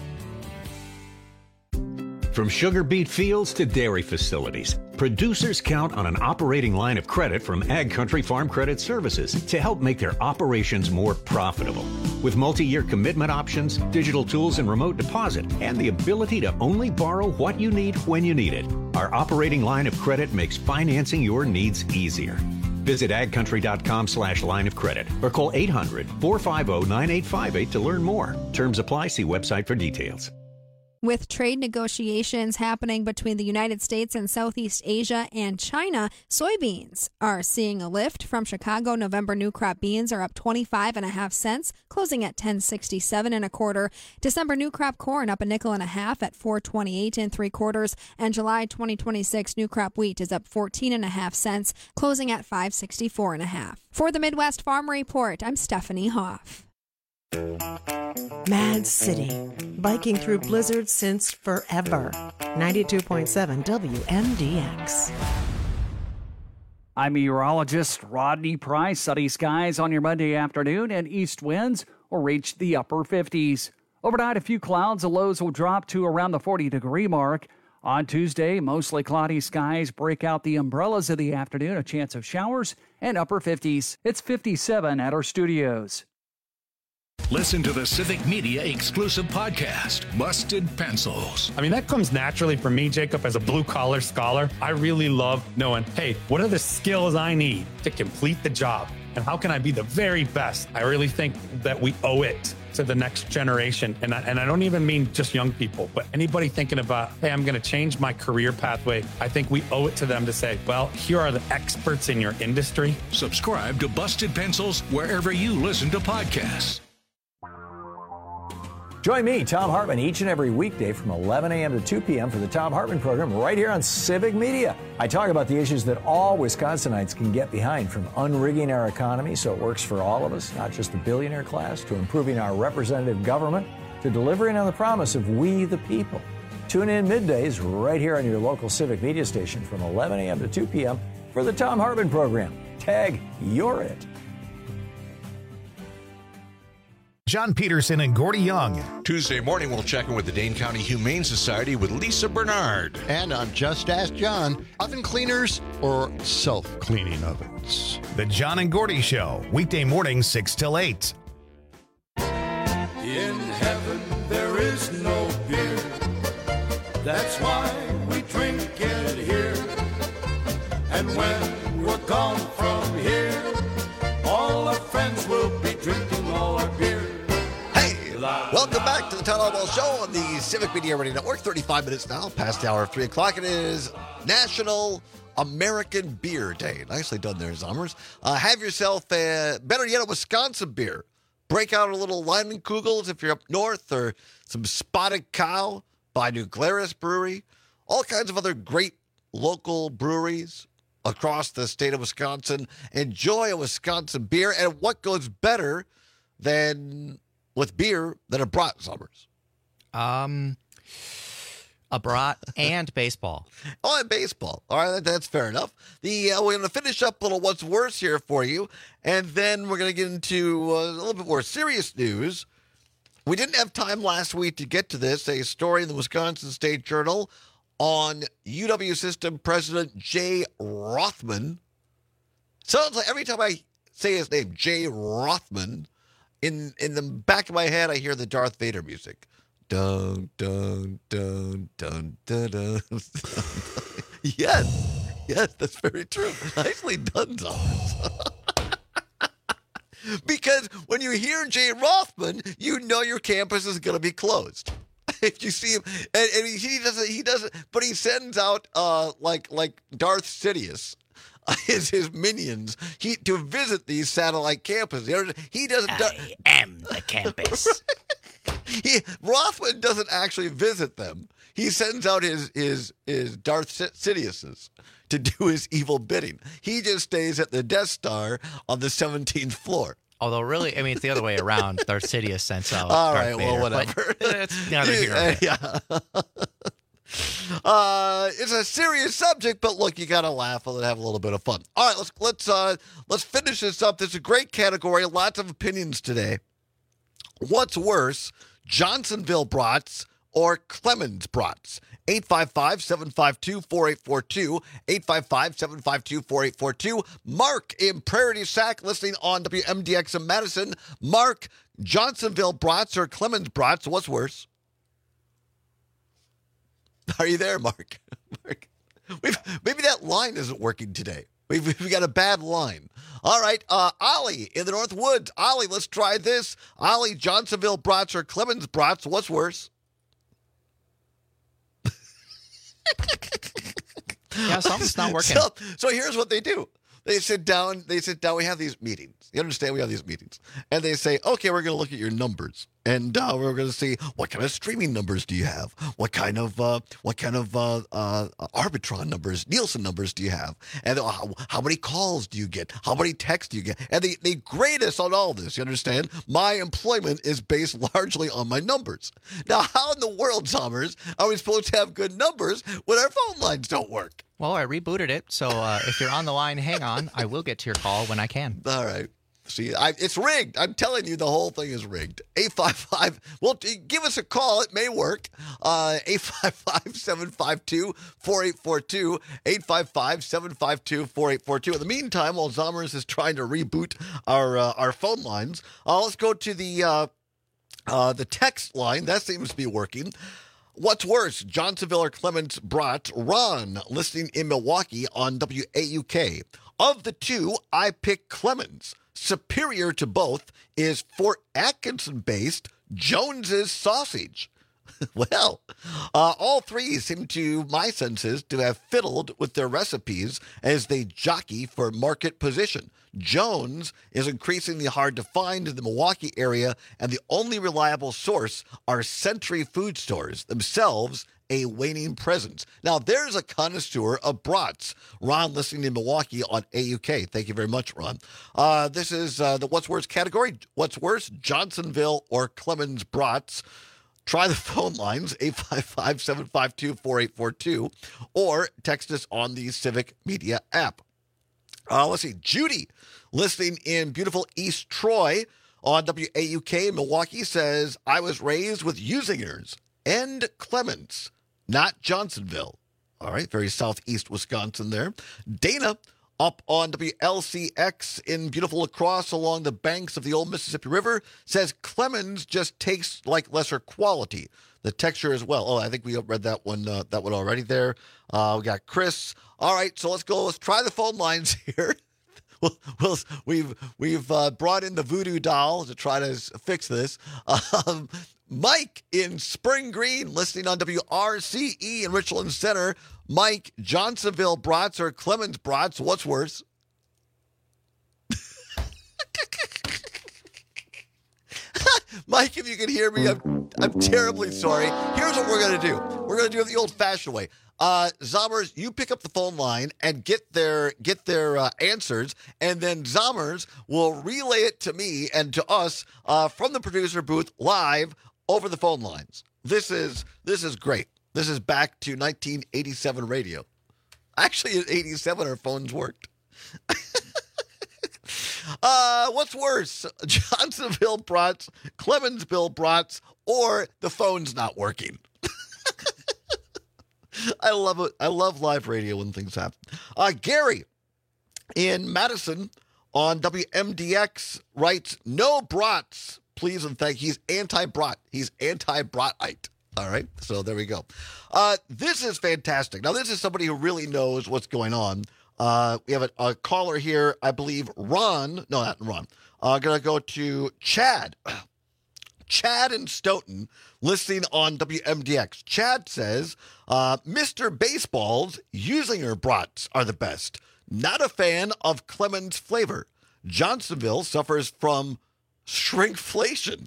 Speaker 5: From sugar beet fields to dairy facilities, producers count on an operating line of credit from Ag Country Farm Credit Services to help make their operations more profitable. With multi-year commitment options, digital tools and remote deposit, and the ability to only borrow what you need when you need it, our operating line of credit makes financing your needs easier. Visit ag country dot com slash line of credit or call eight hundred, four five zero, nine eight five eight to learn more. Terms apply. See website for details.
Speaker 1: With trade negotiations happening between the United States and Southeast Asia and China, soybeans are seeing a lift. From Chicago, November new crop beans are up twenty-five and a half cents, closing at ten sixty-seven and a quarter. December new crop corn up a nickel and a half at four twenty-eight and three quarters. And July twenty twenty-six new crop wheat is up fourteen and a half cents, closing at five sixty-four and a half. For the Midwest Farm Report, I'm Stephanie Hoff.
Speaker 14: Mad City, biking through blizzards since forever. ninety-two point seven W M D X.
Speaker 9: I'm meteorologist Rodney Price. Sunny skies on your Monday afternoon, and east winds will reach the upper fifties. Overnight, a few clouds. The lows will drop to around the forty degree mark. On Tuesday, mostly cloudy skies break out the umbrellas of the afternoon, a chance of showers, and upper fifties. It's fifty-seven at our studios.
Speaker 7: Listen to the Civic Media exclusive podcast, Busted Pencils.
Speaker 26: I mean, that comes naturally for me, Jacob, as a blue-collar scholar. I really love knowing, hey, what are the skills I need to complete the job? And how can I be the very best? I really think that we owe it to the next generation. And I, and I don't even mean just young people, but anybody thinking about, hey, I'm going to change my career pathway. I think we owe it to them to say, well, here are the experts in your industry.
Speaker 7: Subscribe to Busted Pencils wherever you listen to podcasts.
Speaker 27: Join me, Tom Hartman, each and every weekday from eleven a.m. to two p.m. for the Tom Hartman program right here on Civic Media. I talk about the issues that all Wisconsinites can get behind, from unrigging our economy so it works for all of us, not just the billionaire class, to improving our representative government, to delivering on the promise of we the people. Tune in middays right here on your local Civic Media station from eleven a.m. to two p.m. for the Thom Hartmann Program. Tag, you're it.
Speaker 10: John Peterson and Gordy Young.
Speaker 4: Tuesday morning, we'll check in with the Dane County Humane Society with Lisa Bernard.
Speaker 6: And on Just Ask John, oven cleaners or self-cleaning ovens?
Speaker 10: The John and Gordy Show, weekday mornings six till eight.
Speaker 18: In heaven there is no beer. That's why we drink it here. And when we're gone from here, all our friends will be drinking all our beer.
Speaker 15: Welcome back to the Town Hall Ball Show on the Civic Media Radio Network. thirty-five minutes now, past the hour of three o'clock. It is National American Beer Day. Nicely done there, Zommers. Uh, have yourself, a, better yet, a Wisconsin beer. Break out a little Leinenkugels if you're up north, or some Spotted Cow by New Glarus Brewery. All kinds of other great local breweries across the state of Wisconsin. Enjoy a Wisconsin beer, and what goes better than with beer than a brat, Summers?
Speaker 16: Um, a brat and baseball.
Speaker 15: Oh, and baseball. All right, that's fair enough. The uh, we're going to finish up a little what's worse here for you, and then we're going to get into uh, a little bit more serious news. We didn't have time last week to get to this. A story in the Wisconsin State Journal on U W System President Jay Rothman. Sounds like every time I say his name, Jay Rothman, In in the back of my head, I hear the Darth Vader music. Dun, dun, dun, dun, dun, dun. Yes. Yes, that's very true. Nicely done, Thomas. Because when you hear Jay Rothman, you know your campus is going to be closed. If you see him, and, and he doesn't, he doesn't, but he sends out uh, like like Darth Sidious. His, his minions he to visit these satellite campuses. He doesn't.
Speaker 16: I am the campus.
Speaker 15: he, Rothman doesn't actually visit them. He sends out his his his Darth Sidiouses to do his evil bidding. He just stays at the Death Star on the seventeenth floor.
Speaker 16: Although, really, I mean, it's the other way around. Darth Sidious sends out.
Speaker 15: All
Speaker 16: Darth
Speaker 15: right,
Speaker 16: Vader,
Speaker 15: well, whatever.
Speaker 16: It's neither here nor there.
Speaker 15: Yeah. Uh, it's a serious subject, but look, you gotta laugh and have a little bit of fun. All right, let's let's uh, let's finish this up. This is a great category, lots of opinions today. What's worse, Johnsonville brats or Clemens brats? eight five five, seven five two, four eight four two, eight five five, seven five two, four eight four two. Mark in Prairie du Sac listening on W M D X in Madison. Mark, Johnsonville brats or Clemens brats, what's worse? Are you there, Mark? Mark, we've, maybe that line isn't working today. We've, we've got a bad line. All right, uh, Ollie in the North Woods. Ollie, let's try this. Ollie, Johnsonville brats or Clemens brats, what's worse?
Speaker 16: Yeah, something's not working.
Speaker 15: So, so here's what they do. They sit down. They sit down. We have these meetings. You understand? We have these meetings. And they say, okay, we're going to look at your numbers. And uh, we're going to see what kind of streaming numbers do you have? What kind of uh, what kind of uh, uh, Arbitron numbers, Nielsen numbers do you have? And uh, how, how many calls do you get? How many texts do you get? And they, they grade us on all this. You understand? My employment is based largely on my numbers. Now, how in the world, Sommers, are we supposed to have good numbers when our phone lines don't work?
Speaker 16: Well, I rebooted it, so uh, if you're on the line, hang on. I will get to your call when I can.
Speaker 15: All right. See, I, it's rigged. I'm telling you, the whole thing is rigged. eight five five, well, give us a call. It may work. Uh, eight five five, seven five two, four eight four two, eight five five, seven five two, four eight four two. In the meantime, while Zommers is trying to reboot our uh, our phone lines, uh, let's go to the uh, uh, the text line. That seems to be working. What's worse, Johnsonville or Clemens brat? Ron, listening in Milwaukee on W A U K. Of the two, I pick Clemens. Superior to both is Fort Atkinson-based Jones's Sausage. Well, uh, all three seem to, my senses, to have fiddled with their recipes as they jockey for market position. Jones is increasingly hard to find in the Milwaukee area, and the only reliable source are Century food stores, themselves a waning presence. Now, there's a connoisseur of brats. Ron, listening in Milwaukee on A U K. Thank you very much, Ron. Uh, this is uh, the What's Worse category. What's worse, Johnsonville or Clemens brats? Try the phone lines, eight five five, seven five two, four eight four two, or text us on the Civic Media app. Uh, let's see. Judy, listening in beautiful East Troy on W A U K in Milwaukee, says, I was raised with Usingers and Clemens, not Johnsonville. All right, very southeast Wisconsin there. Dana, up on W L C X in beautiful La Crosse along the banks of the old Mississippi River, says Clemens just tastes like lesser quality. The texture as well. Oh, I think we read that one uh, that one already there. Uh, we got Chris. All right, so let's go. Let's try the phone lines here. Well, well, we've we've uh, brought in the voodoo doll to try to fix this. Um, Mike in Spring Green, listening on W R C E in Richland Center. Mike, Johnsonville brats or Clemens brats, what's worse? Mike, if you can hear me, I'm, I'm terribly sorry. Here's what we're going to do. We're going to do it the old-fashioned way. Uh, Zommers, you pick up the phone line and get their get their uh, answers, and then Zommers will relay it to me and to us uh, from the producer booth live over the phone lines. This is this is great. This is back to nineteen eighty-seven radio. Actually, in eighty-seven, our phones worked. uh, what's worse, Johnsonville brats, Clemensville brats, or the phone's not working? I love it. I love live radio when things happen. Uh, Gary in Madison on W M D X writes, no brats, please and thank. He's anti-brat. He's anti-bratite. All right, so there we go. Uh, this is fantastic. Now, this is somebody who really knows what's going on. Uh, we have a, a caller here, I believe, Ron. No, not Ron. I'm uh, going to go to Chad. Chad in Stoughton, listening on W M D X. Chad says, uh, Mister Baseball's Usinger brats are the best. Not a fan of Clemens flavor. Johnsonville suffers from shrinkflation.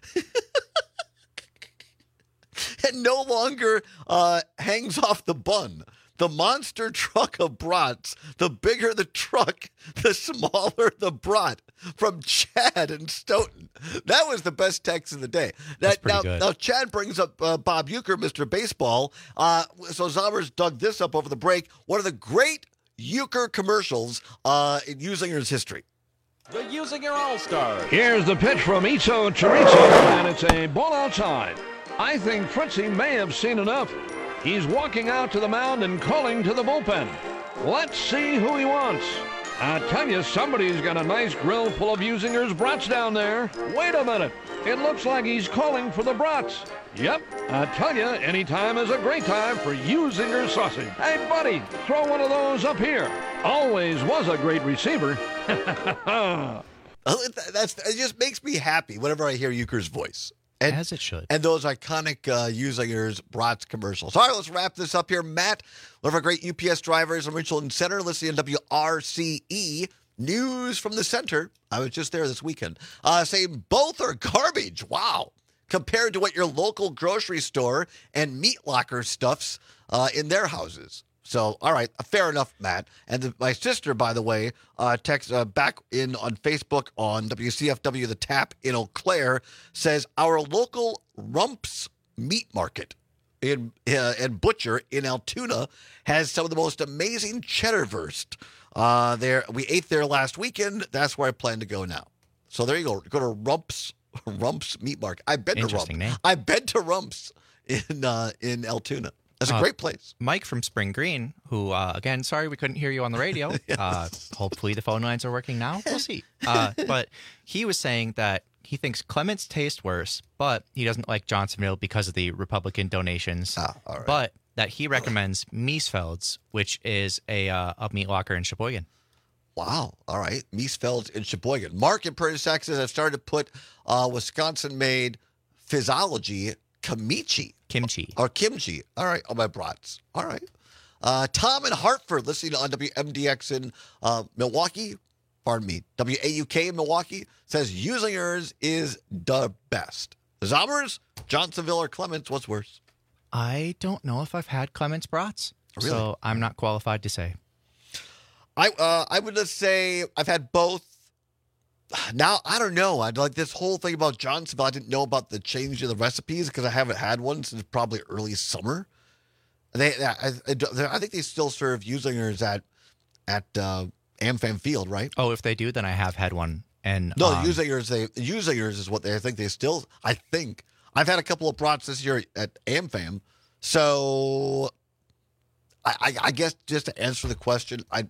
Speaker 15: And no longer uh, hangs off the bun. The monster truck of brats, the bigger the truck, the smaller the brat. From Chad in Stoughton. That was the best text of the day. That, now,
Speaker 16: good.
Speaker 15: now, Chad brings up uh, Bob Uecker, Mister Baseball. Uh, so Zommers dug this up over the break. One of the great Uecker commercials uh, in Usinger's history.
Speaker 8: The Usinger All-Star.
Speaker 11: Here's the pitch from Iso Chorizo, and it's a ball outside. I think Fritzy may have seen enough. He's walking out to the mound and calling to the bullpen. Let's see who he wants. I tell you, somebody's got a nice grill full of Usinger's brats down there. Wait a minute. It looks like he's calling for the brats. Yep, I tell you, any time is a great time for Usinger sausage. Hey, buddy, throw one of those up here. Always was a great receiver.
Speaker 15: That's, it just makes me happy whenever I hear Uecker's voice. And,
Speaker 16: As it should.
Speaker 15: And those iconic uh, Usinger's brats commercials. All right, let's wrap this up here. Matt, one of our great U P S drivers in Richland Center, listening to W R C E. News from the center. I was just there this weekend. Uh, saying both are garbage. Wow. Compared to what your local grocery store and meat locker stuffs uh, in their houses. So, all right, fair enough, Matt. And the, my sister, by the way, uh, text uh, back in on Facebook on W C F W The Tap in Eau Claire, says our local Rumps Meat Market in uh, and Butcher in Altoona has some of the most amazing cheddarwurst. Uh, there, we ate there last weekend. That's where I plan to go now. So there you go. Go to Rumps Rumps Meat Market. I've been to Rumps.
Speaker 16: Interesting name.
Speaker 15: I've been to Rumps in uh, in Altoona. That's a
Speaker 16: Uh,
Speaker 15: great place.
Speaker 16: Mike from Spring Green, who, uh, again, sorry we couldn't hear you on the radio.
Speaker 15: Yes.
Speaker 16: uh, hopefully the phone lines are working now. We'll see. Uh, but he was saying that he thinks Clements taste worse, but he doesn't like Johnsonville because of the Republican donations.
Speaker 15: Ah, all right.
Speaker 16: But that he recommends Miesfeld's, which is a, uh, a meat locker in Sheboygan.
Speaker 15: Wow. All right. Miesfeld's in Sheboygan. Mark in Prairie Sax says I've started to put uh, Wisconsin-made Physiology kimchi.
Speaker 16: Kimchi.
Speaker 15: Or kimchi. All right, on my brats. All right. Uh, Tom in Hartford, listening on W M D X in uh, Milwaukee, pardon me, W A U K in Milwaukee, says using yours is the best. Zommers, Johnsonville, or Clements, what's worse?
Speaker 16: I don't know if I've had Clements brats,
Speaker 15: Really?
Speaker 16: so I'm not qualified to say.
Speaker 15: I uh, I would just say I've had both. Now, I don't know. I like this whole thing about Johnsonville. I didn't know about the change of the recipes because I haven't had one since probably early summer. They, I, I, I think they still serve Usingers at at uh, AmFam Field, right?
Speaker 16: Oh, if they do, then I have had one. And
Speaker 15: no,
Speaker 16: um,
Speaker 15: Usingers, they Usingers is what they I think they still. I think I've had a couple of brats this year at AmFam, so I, I, I guess just to answer the question, I.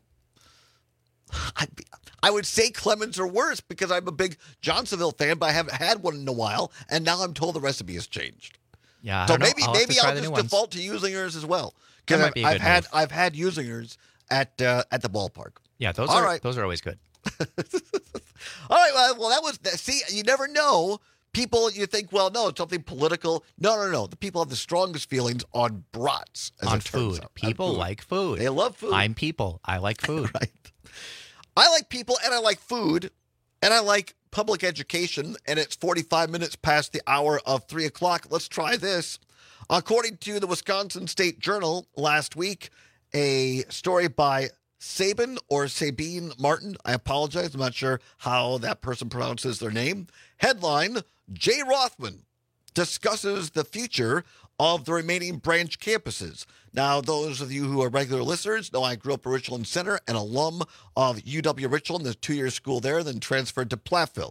Speaker 15: I'd be, I would say Clements are worse because I'm a big Johnsonville fan, but I haven't had one in a while, and now I'm told the recipe has changed.
Speaker 16: Yeah, I
Speaker 15: so
Speaker 16: don't
Speaker 15: maybe
Speaker 16: know. I'll
Speaker 15: maybe
Speaker 16: I'll
Speaker 15: just default to Usingers as well
Speaker 16: That
Speaker 15: because
Speaker 16: might
Speaker 15: I've,
Speaker 16: be a
Speaker 15: I've
Speaker 16: good
Speaker 15: had
Speaker 16: move.
Speaker 15: I've had Usingers at uh, at the ballpark.
Speaker 16: Yeah, those
Speaker 15: All
Speaker 16: are
Speaker 15: right.
Speaker 16: those are always good.
Speaker 15: All right, well, well, that was see, you never know. People, you think, well, no, it's something political. No, no, no. The people have the strongest feelings on brats. As
Speaker 16: On
Speaker 15: it turns
Speaker 16: food.
Speaker 15: out.
Speaker 16: People
Speaker 15: On food.
Speaker 16: like food.
Speaker 15: They love food.
Speaker 16: I'm people. I like food.
Speaker 15: Right. I like people and I like food and I like public education, and it's forty-five minutes past the hour of three o'clock. Let's try this. According to the Wisconsin State Journal last week, a story by Sabin or Sabine Martin. I apologize. I'm not sure how that person pronounces their name. Headline, Jay Rothman discusses the future of the remaining branch campuses. Now, those of you who are regular listeners know I grew up at Richland Center, an alum of U W Richland, the two-year school there, then transferred to Platteville.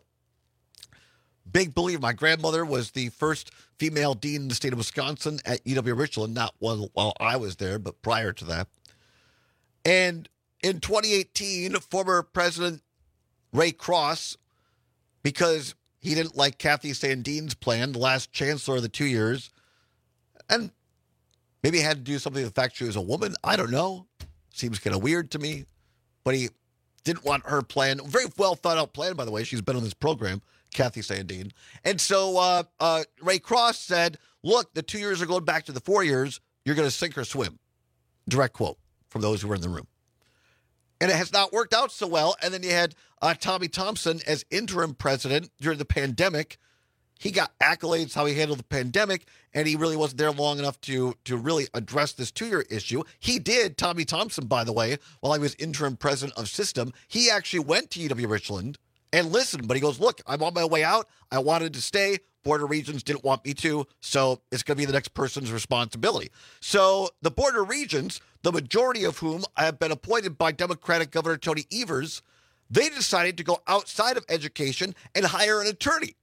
Speaker 15: Big believer. My grandmother was the first female dean in the state of Wisconsin at U W Richland, not while, while I was there, but prior to that. And in twenty eighteen, former President Ray Cross, because he didn't like Kathy Sandin's plan, the last chancellor of the two years, and maybe it had to do something with the fact she was a woman. I don't know. Seems kind of weird to me. But he didn't want her plan. Very well thought out plan, by the way. She's been on this program, Kathy Sandin. And so uh, uh, Ray Cross said, look, the two years are going back to the four years. You're going to sink or swim. Direct quote from those who were in the room. And it has not worked out so well. And then you had uh, Tommy Thompson as interim president during the pandemic. He got accolades how he handled the pandemic, and he really wasn't there long enough to to really address this two-year issue. He did, Tommy Thompson, by the way, while he was interim president of System. He actually went to U W Richland and listened, but he goes, look, I'm on my way out. I wanted to stay. Board of Regents didn't want me to, so it's going to be the next person's responsibility. So the Board of Regents, the majority of whom have been appointed by Democratic Governor Tony Evers, they decided to go outside of education and hire an attorney.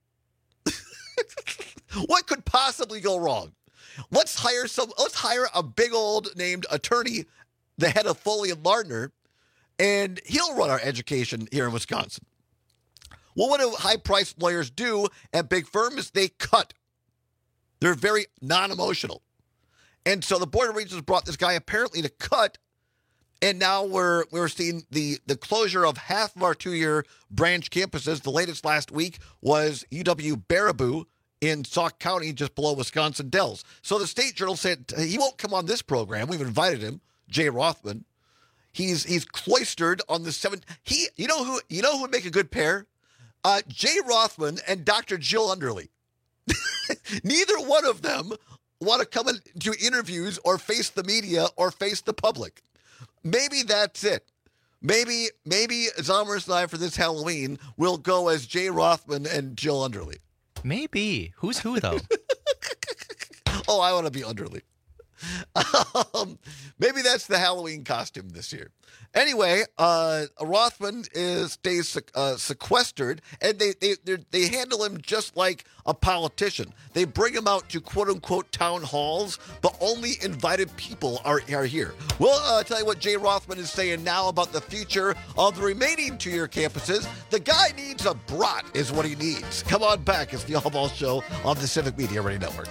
Speaker 15: What could possibly go wrong? Let's hire some. Let's hire a big old named attorney, the head of Foley and Lardner, and he'll run our education here in Wisconsin. Well, what do high-priced lawyers do at big firms? They cut. They're very non-emotional. And so the Board of Regents brought this guy apparently to cut, and now we're we're seeing the, the closure of half of our two-year branch campuses. The latest last week was U W Baraboo in Sauk County, just below Wisconsin Dells. So the State Journal said he won't come on this program. We've invited him, Jay Rothman. He's he's cloistered on the seven. He you know who you know who would make a good pair? Uh, Jay Rothman and Doctor Jill Underly. Neither one of them want to come into interviews or face the media or face the public. Maybe that's it. Maybe maybe Zommers and I for this Halloween will go as Jay Rothman and Jill Underly.
Speaker 16: Maybe. Who's who, though?
Speaker 15: Oh, I want to be Underly. Um, maybe that's the Halloween costume this year. Anyway, uh, Rothman is stays uh, sequestered, and they they they handle him just like a politician. They bring him out to quote unquote town halls, but only invited people are are here. We'll uh, tell you what Jay Rothman is saying now about the future of the remaining two-year campuses. The guy needs a brat, is what he needs. Come on back. It's the All Ball Show on the Civic Media Radio Network.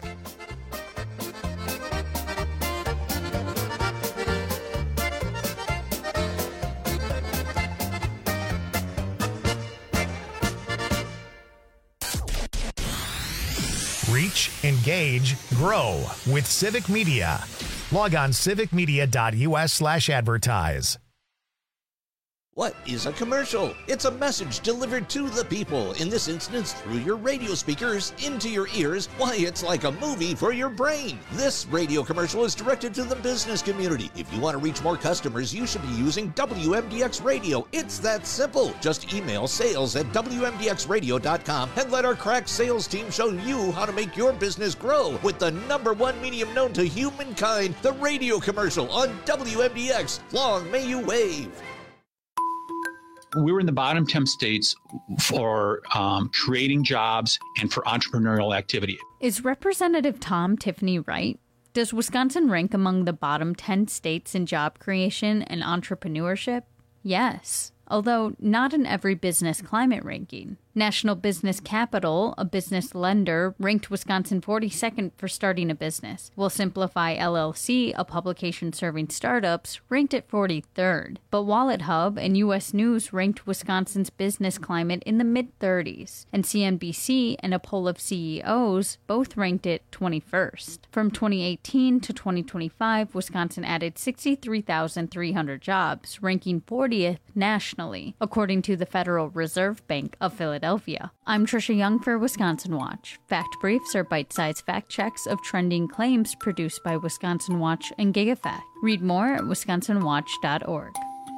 Speaker 10: Reach, engage, grow with Civic Media. Log on civicmedia.us slash advertise.
Speaker 12: What is a commercial? It's a message delivered to the people, in this instance through your radio speakers, into your ears. Why, it's like a movie for your brain. This radio commercial is directed to the business community. If you want to reach more customers, you should be using W M D X Radio. It's that simple. Just email sales at W M D X radio dot com and let our crack sales team show you how to make your business grow with the number one medium known to humankind, the radio commercial on W M D X. Long may you wave.
Speaker 13: We were in the bottom ten states for um, creating jobs and for entrepreneurial activity.
Speaker 17: Is Representative Tom Tiffany right? Does Wisconsin rank among the bottom ten states in job creation and entrepreneurship? Yes, although not in every business climate ranking. National Business Capital, a business lender, ranked Wisconsin forty-second for starting a business, while Simplify L L C, a publication serving startups, ranked it forty-third. But Wallet Hub and U S News ranked Wisconsin's business climate in the mid-thirties, and C N B C and a poll of C E Os both ranked it twenty-first. From twenty eighteen to twenty twenty-five, Wisconsin added sixty-three thousand three hundred jobs, ranking fortieth nationally, according to the Federal Reserve Bank of Philadelphia. Philadelphia. I'm Trisha Young for Wisconsin Watch. Fact briefs are bite-sized fact checks of trending claims produced by Wisconsin Watch and GigaFact. Read more at wisconsin watch dot org.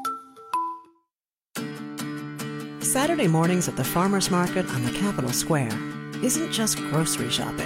Speaker 14: Saturday mornings at the Farmers Market on the Capitol Square isn't just grocery shopping.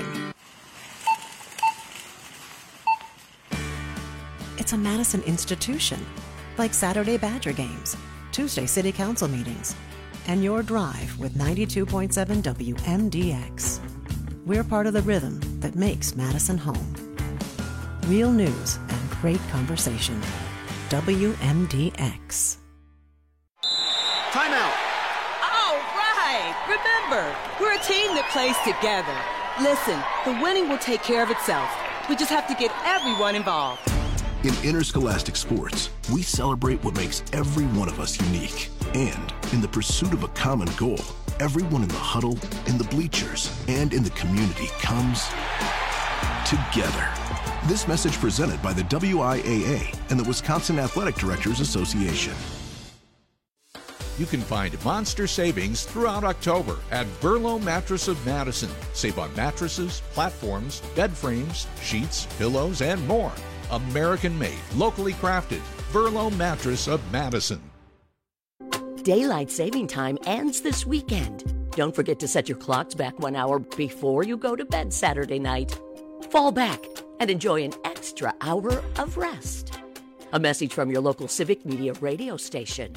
Speaker 14: It's a Madison institution, like Saturday Badger games, Tuesday City Council meetings, and your drive with ninety-two point seven W M D X. We're part of the rhythm that makes Madison home. Real news and great conversation. W M D X.
Speaker 19: Timeout.
Speaker 20: All right. Remember, we're a team that plays together. Listen, the winning will take care of itself. We just have to get everyone involved.
Speaker 21: In interscholastic sports, we celebrate what makes every one of us unique. And in the pursuit of a common goal, everyone in the huddle, in the bleachers, and in the community comes together. This message presented by the W I A A and the Wisconsin Athletic Directors Association.
Speaker 4: You can find monster savings throughout October at Burlow Mattress of Madison. Save on mattresses, platforms, bed frames, sheets, pillows, and more. American-made, locally crafted. Burlow Mattress of Madison.
Speaker 22: Daylight saving time ends this weekend. Don't forget to set your clocks back one hour before you go to bed Saturday night. Fall back and enjoy an extra hour of rest. A message from your local Civic Media radio station.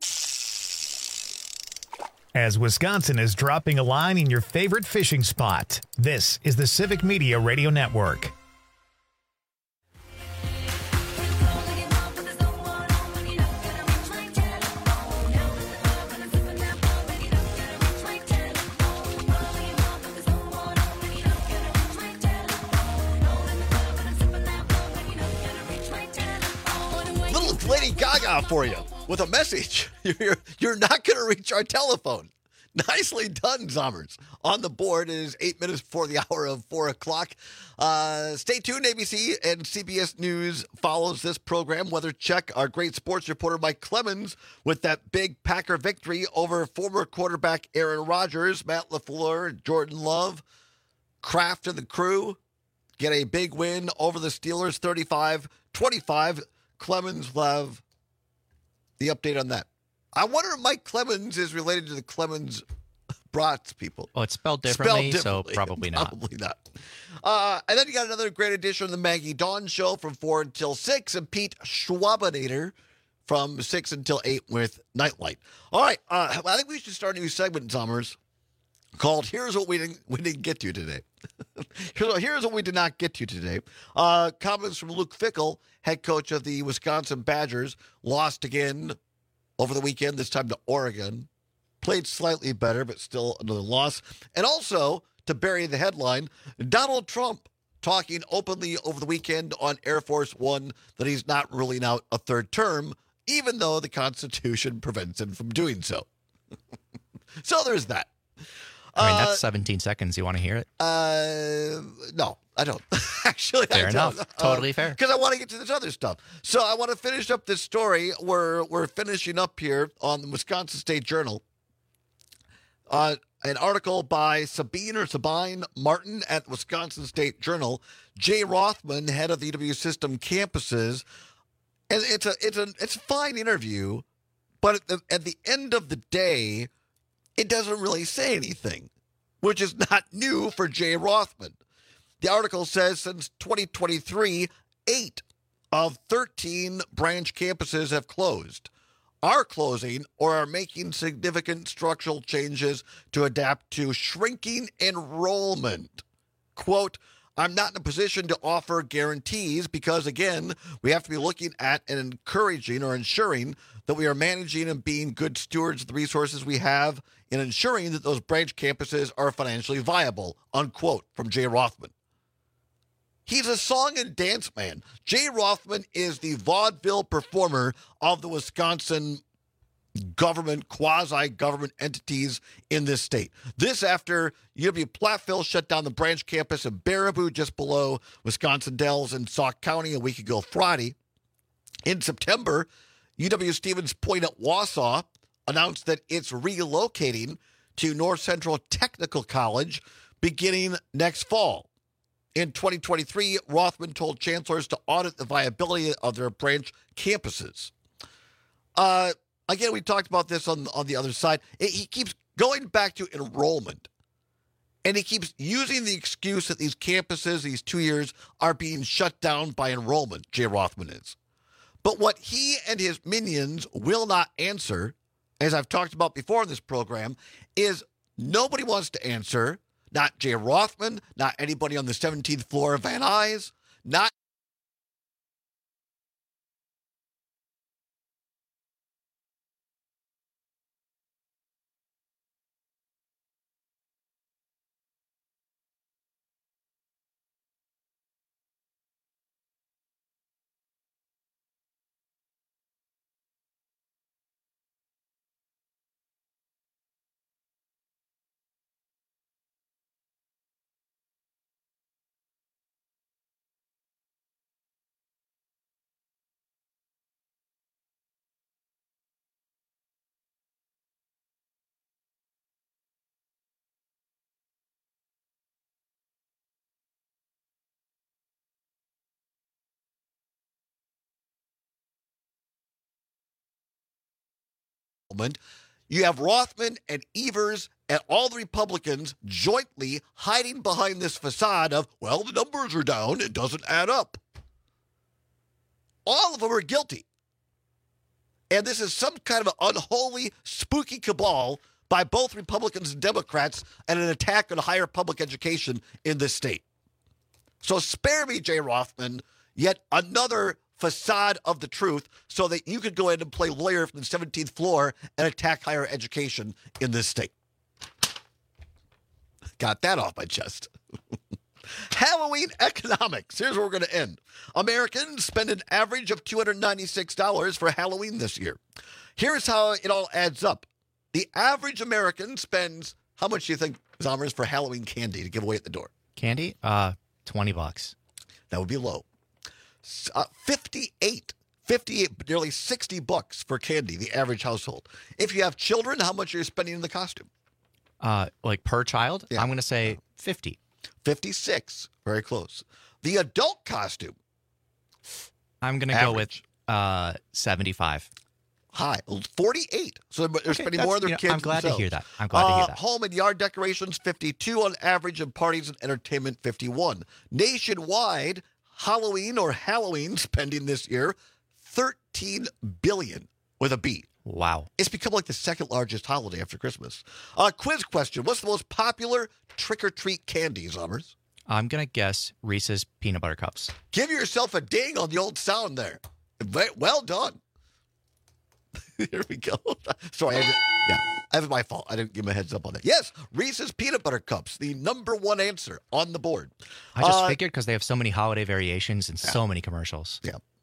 Speaker 10: As Wisconsin is dropping a line in your favorite fishing spot, this is the Civic Media Radio Network.
Speaker 15: Lady Gaga for you with a message. You're, you're not going to reach our telephone. Nicely done, Zommers. On the board, it is eight minutes before the hour of four o'clock. Uh, stay tuned. A B C and C B S News follows this program. Weather check. Our great sports reporter, Mike Clemens, with that big Packer victory over former quarterback Aaron Rodgers. Matt LaFleur, Jordan Love, Kraft and the crew get a big win over the Steelers, thirty-five twenty-five. Clemens will have the update on that. I wonder if Mike Clemens is related to the Clemens Brats people.
Speaker 16: Oh, it's spelled differently,
Speaker 15: spelled differently.
Speaker 16: so probably not.
Speaker 15: Probably not. Uh, and then you got another great edition of the Maggie Dawn Show from four until six, and Pete Schwabinator from six until eight with Nightlight. All right, uh, I think we should start a new segment, Zommers, called Here's What We Didn't, we didn't Get to Today. here's, here's what we did not get to today. Uh, comments from Luke Fickell, head coach of the Wisconsin Badgers, lost again over the weekend, this time to Oregon. Played slightly better, but still another loss. And also, to bury the headline, Donald Trump talking openly over the weekend on Air Force One that he's not ruling out a third term, even though the Constitution prevents him from doing so. So there's that.
Speaker 16: I mean,
Speaker 15: Uh,
Speaker 16: that's seventeen seconds. You want to hear it?
Speaker 15: Uh, no, I don't. Actually,
Speaker 16: Fair
Speaker 15: I
Speaker 16: enough.
Speaker 15: don't.
Speaker 16: Totally
Speaker 15: uh,
Speaker 16: fair.
Speaker 15: Because I want to get to this other stuff. So I want to finish up this story. We're we're finishing up here on the Wisconsin State Journal. Uh, an article by Sabine or Sabine Martin at Wisconsin State Journal. Jay Rothman, head of the E W System campuses, and it's a it's a it's a fine interview, but at the, at the end of the day, it doesn't really say anything, which is not new for Jay Rothman. The article says since twenty twenty-three, eight of thirteen branch campuses have closed, are closing, or are making significant structural changes to adapt to shrinking enrollment. Quote, I'm not in a position to offer guarantees because, again, we have to be looking at and encouraging or ensuring that we are managing and being good stewards of the resources we have in ensuring that those branch campuses are financially viable, unquote, from Jay Rothman. He's a song and dance man. Jay Rothman is the vaudeville performer of the Wisconsin government, quasi-government entities in this state. This after U W Platteville shut down the branch campus in Baraboo, just below Wisconsin Dells in Sauk County a week ago Friday. In September, U W-Stevens Point at Wausau announced that it's relocating to North Central Technical College beginning next fall. In twenty twenty-three, Rothman told chancellors to audit the viability of their branch campuses. Uh, again, we talked about this on, on the other side. It, he keeps going back to enrollment, and he keeps using the excuse that these campuses, these two years, are being shut down by enrollment, Jay Rothman is. But what he and his minions will not answer, as I've talked about before in this program, is nobody wants to answer. Not Jay Rothman, not anybody on the seventeenth floor of Van Nuys, not you have Rothman and Evers and all the Republicans jointly hiding behind this facade of, well, the numbers are down, it doesn't add up. All of them are guilty. And this is some kind of an unholy, spooky cabal by both Republicans and Democrats and an attack on higher public education in this state. So spare me, Jay Rothman, yet another facade of the truth so that you could go in and play lawyer from the seventeenth floor and attack higher education in this state. Got that off my chest. Halloween economics. Here's where we're going to end. Americans spend an average of two hundred ninety-six dollars for Halloween this year. Here's how it all adds up. The average American spends, how much do you think, Zommers, for Halloween candy to give away at the door?
Speaker 16: Candy? Uh, twenty bucks.
Speaker 15: That would be low. Uh, fifty-eight, fifty-eight, nearly sixty bucks for candy, the average household. If you have children, how much are you spending in the costume?
Speaker 16: Uh, like per child?
Speaker 15: Yeah.
Speaker 16: I'm going to say fifty.
Speaker 15: fifty-six, very close. The adult costume.
Speaker 16: I'm going to go with uh, seventy-five.
Speaker 15: High, forty-eight. So they're
Speaker 16: Okay,
Speaker 15: spending more on their
Speaker 16: you know,
Speaker 15: kids
Speaker 16: I'm glad
Speaker 15: themselves.
Speaker 16: to hear that. I'm glad to hear
Speaker 15: Uh,
Speaker 16: that.
Speaker 15: Home and yard decorations, fifty-two on average, and parties and entertainment, fifty-one. Nationwide, Halloween or Halloween spending this year, thirteen billion dollars with a B.
Speaker 16: Wow.
Speaker 15: It's become like the second largest holiday after Christmas. Uh, quiz question. What's the most popular trick-or-treat candy, Zommers?
Speaker 16: I'm going to guess Reese's Peanut Butter Cups.
Speaker 15: Give yourself a ding on the old sound there. Ve- Well done. Here we go. Sorry, I didn't, yeah, that was my fault. I didn't give him a heads up on that. Yes, Reese's Peanut Butter Cups, the number one answer on the board.
Speaker 16: I just
Speaker 15: Uh,
Speaker 16: figured because they have so many holiday variations and so many commercials.
Speaker 15: Yeah.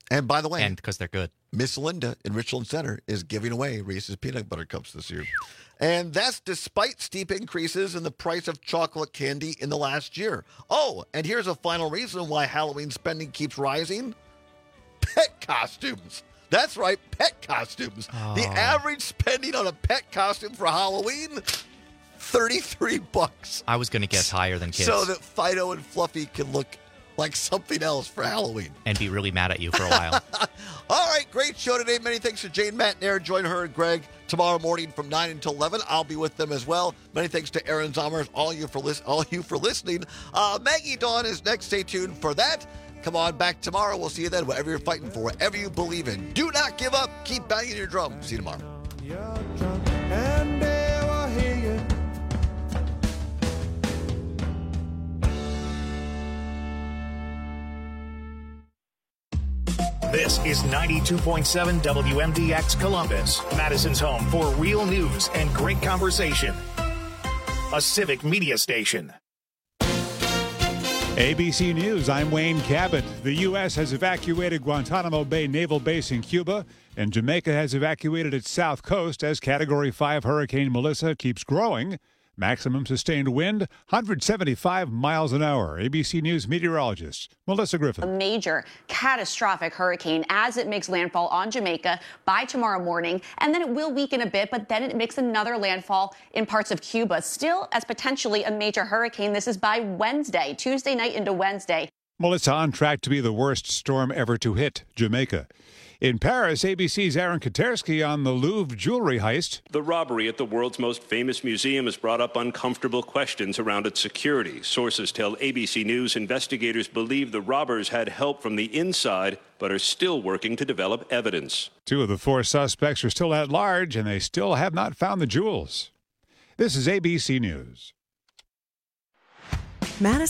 Speaker 15: And by the way,
Speaker 16: and because they're good,
Speaker 15: Miss Linda in Richland Center is giving away Reese's Peanut Butter Cups this year. And that's despite steep increases in the price of chocolate candy in the last year. Oh, and here's a final reason why Halloween spending keeps rising. Pet costumes. That's right, pet costumes.
Speaker 16: Oh.
Speaker 15: The average spending on a pet costume for Halloween, thirty-three bucks.
Speaker 16: I was going to guess higher than kids.
Speaker 15: So that Fido and Fluffy can look like something else for Halloween.
Speaker 16: And be really mad at you for a while.
Speaker 15: All right, great show today. Many thanks to Jane, Matt, and Aaron. Join her and Greg tomorrow morning from nine until eleven. I'll be with them as well. Many thanks to Aaron Zommers, all you for lis- all you for listening. Uh, Maggie Dawn is next. Stay tuned for that. Come on back tomorrow. We'll see you then. Whatever you're fighting for, whatever you believe in, do not give up. Keep banging your drum. See you tomorrow.
Speaker 18: And they were here.
Speaker 10: This is ninety-two point seven W M D X Columbus, Madison's home for real news and great conversation. A civic media station.
Speaker 2: A B C News, I'm Wayne Cabot. The U S has evacuated Guantanamo Bay Naval Base in Cuba, and Jamaica has evacuated its south coast as Category five Hurricane Melissa keeps growing. Maximum sustained wind, one hundred seventy-five miles an hour. A B C News meteorologist Melissa Griffin.
Speaker 3: A major catastrophic hurricane as it makes landfall on Jamaica by tomorrow morning, and then it will weaken a bit, but then it makes another landfall in parts of Cuba, still as potentially a major hurricane. This is by Wednesday, Tuesday night into Wednesday.
Speaker 2: Melissa on track to be the worst storm ever to hit Jamaica. In Paris, A B C's Aaron Katersky on the Louvre jewelry heist.
Speaker 5: The robbery at the world's most famous museum has brought up uncomfortable questions around its security. Sources tell A B C News investigators believe the robbers had help from the inside, but are still working to develop evidence.
Speaker 2: Two of the four suspects are still at large, and they still have not found the jewels. This is A B C News.
Speaker 14: Madison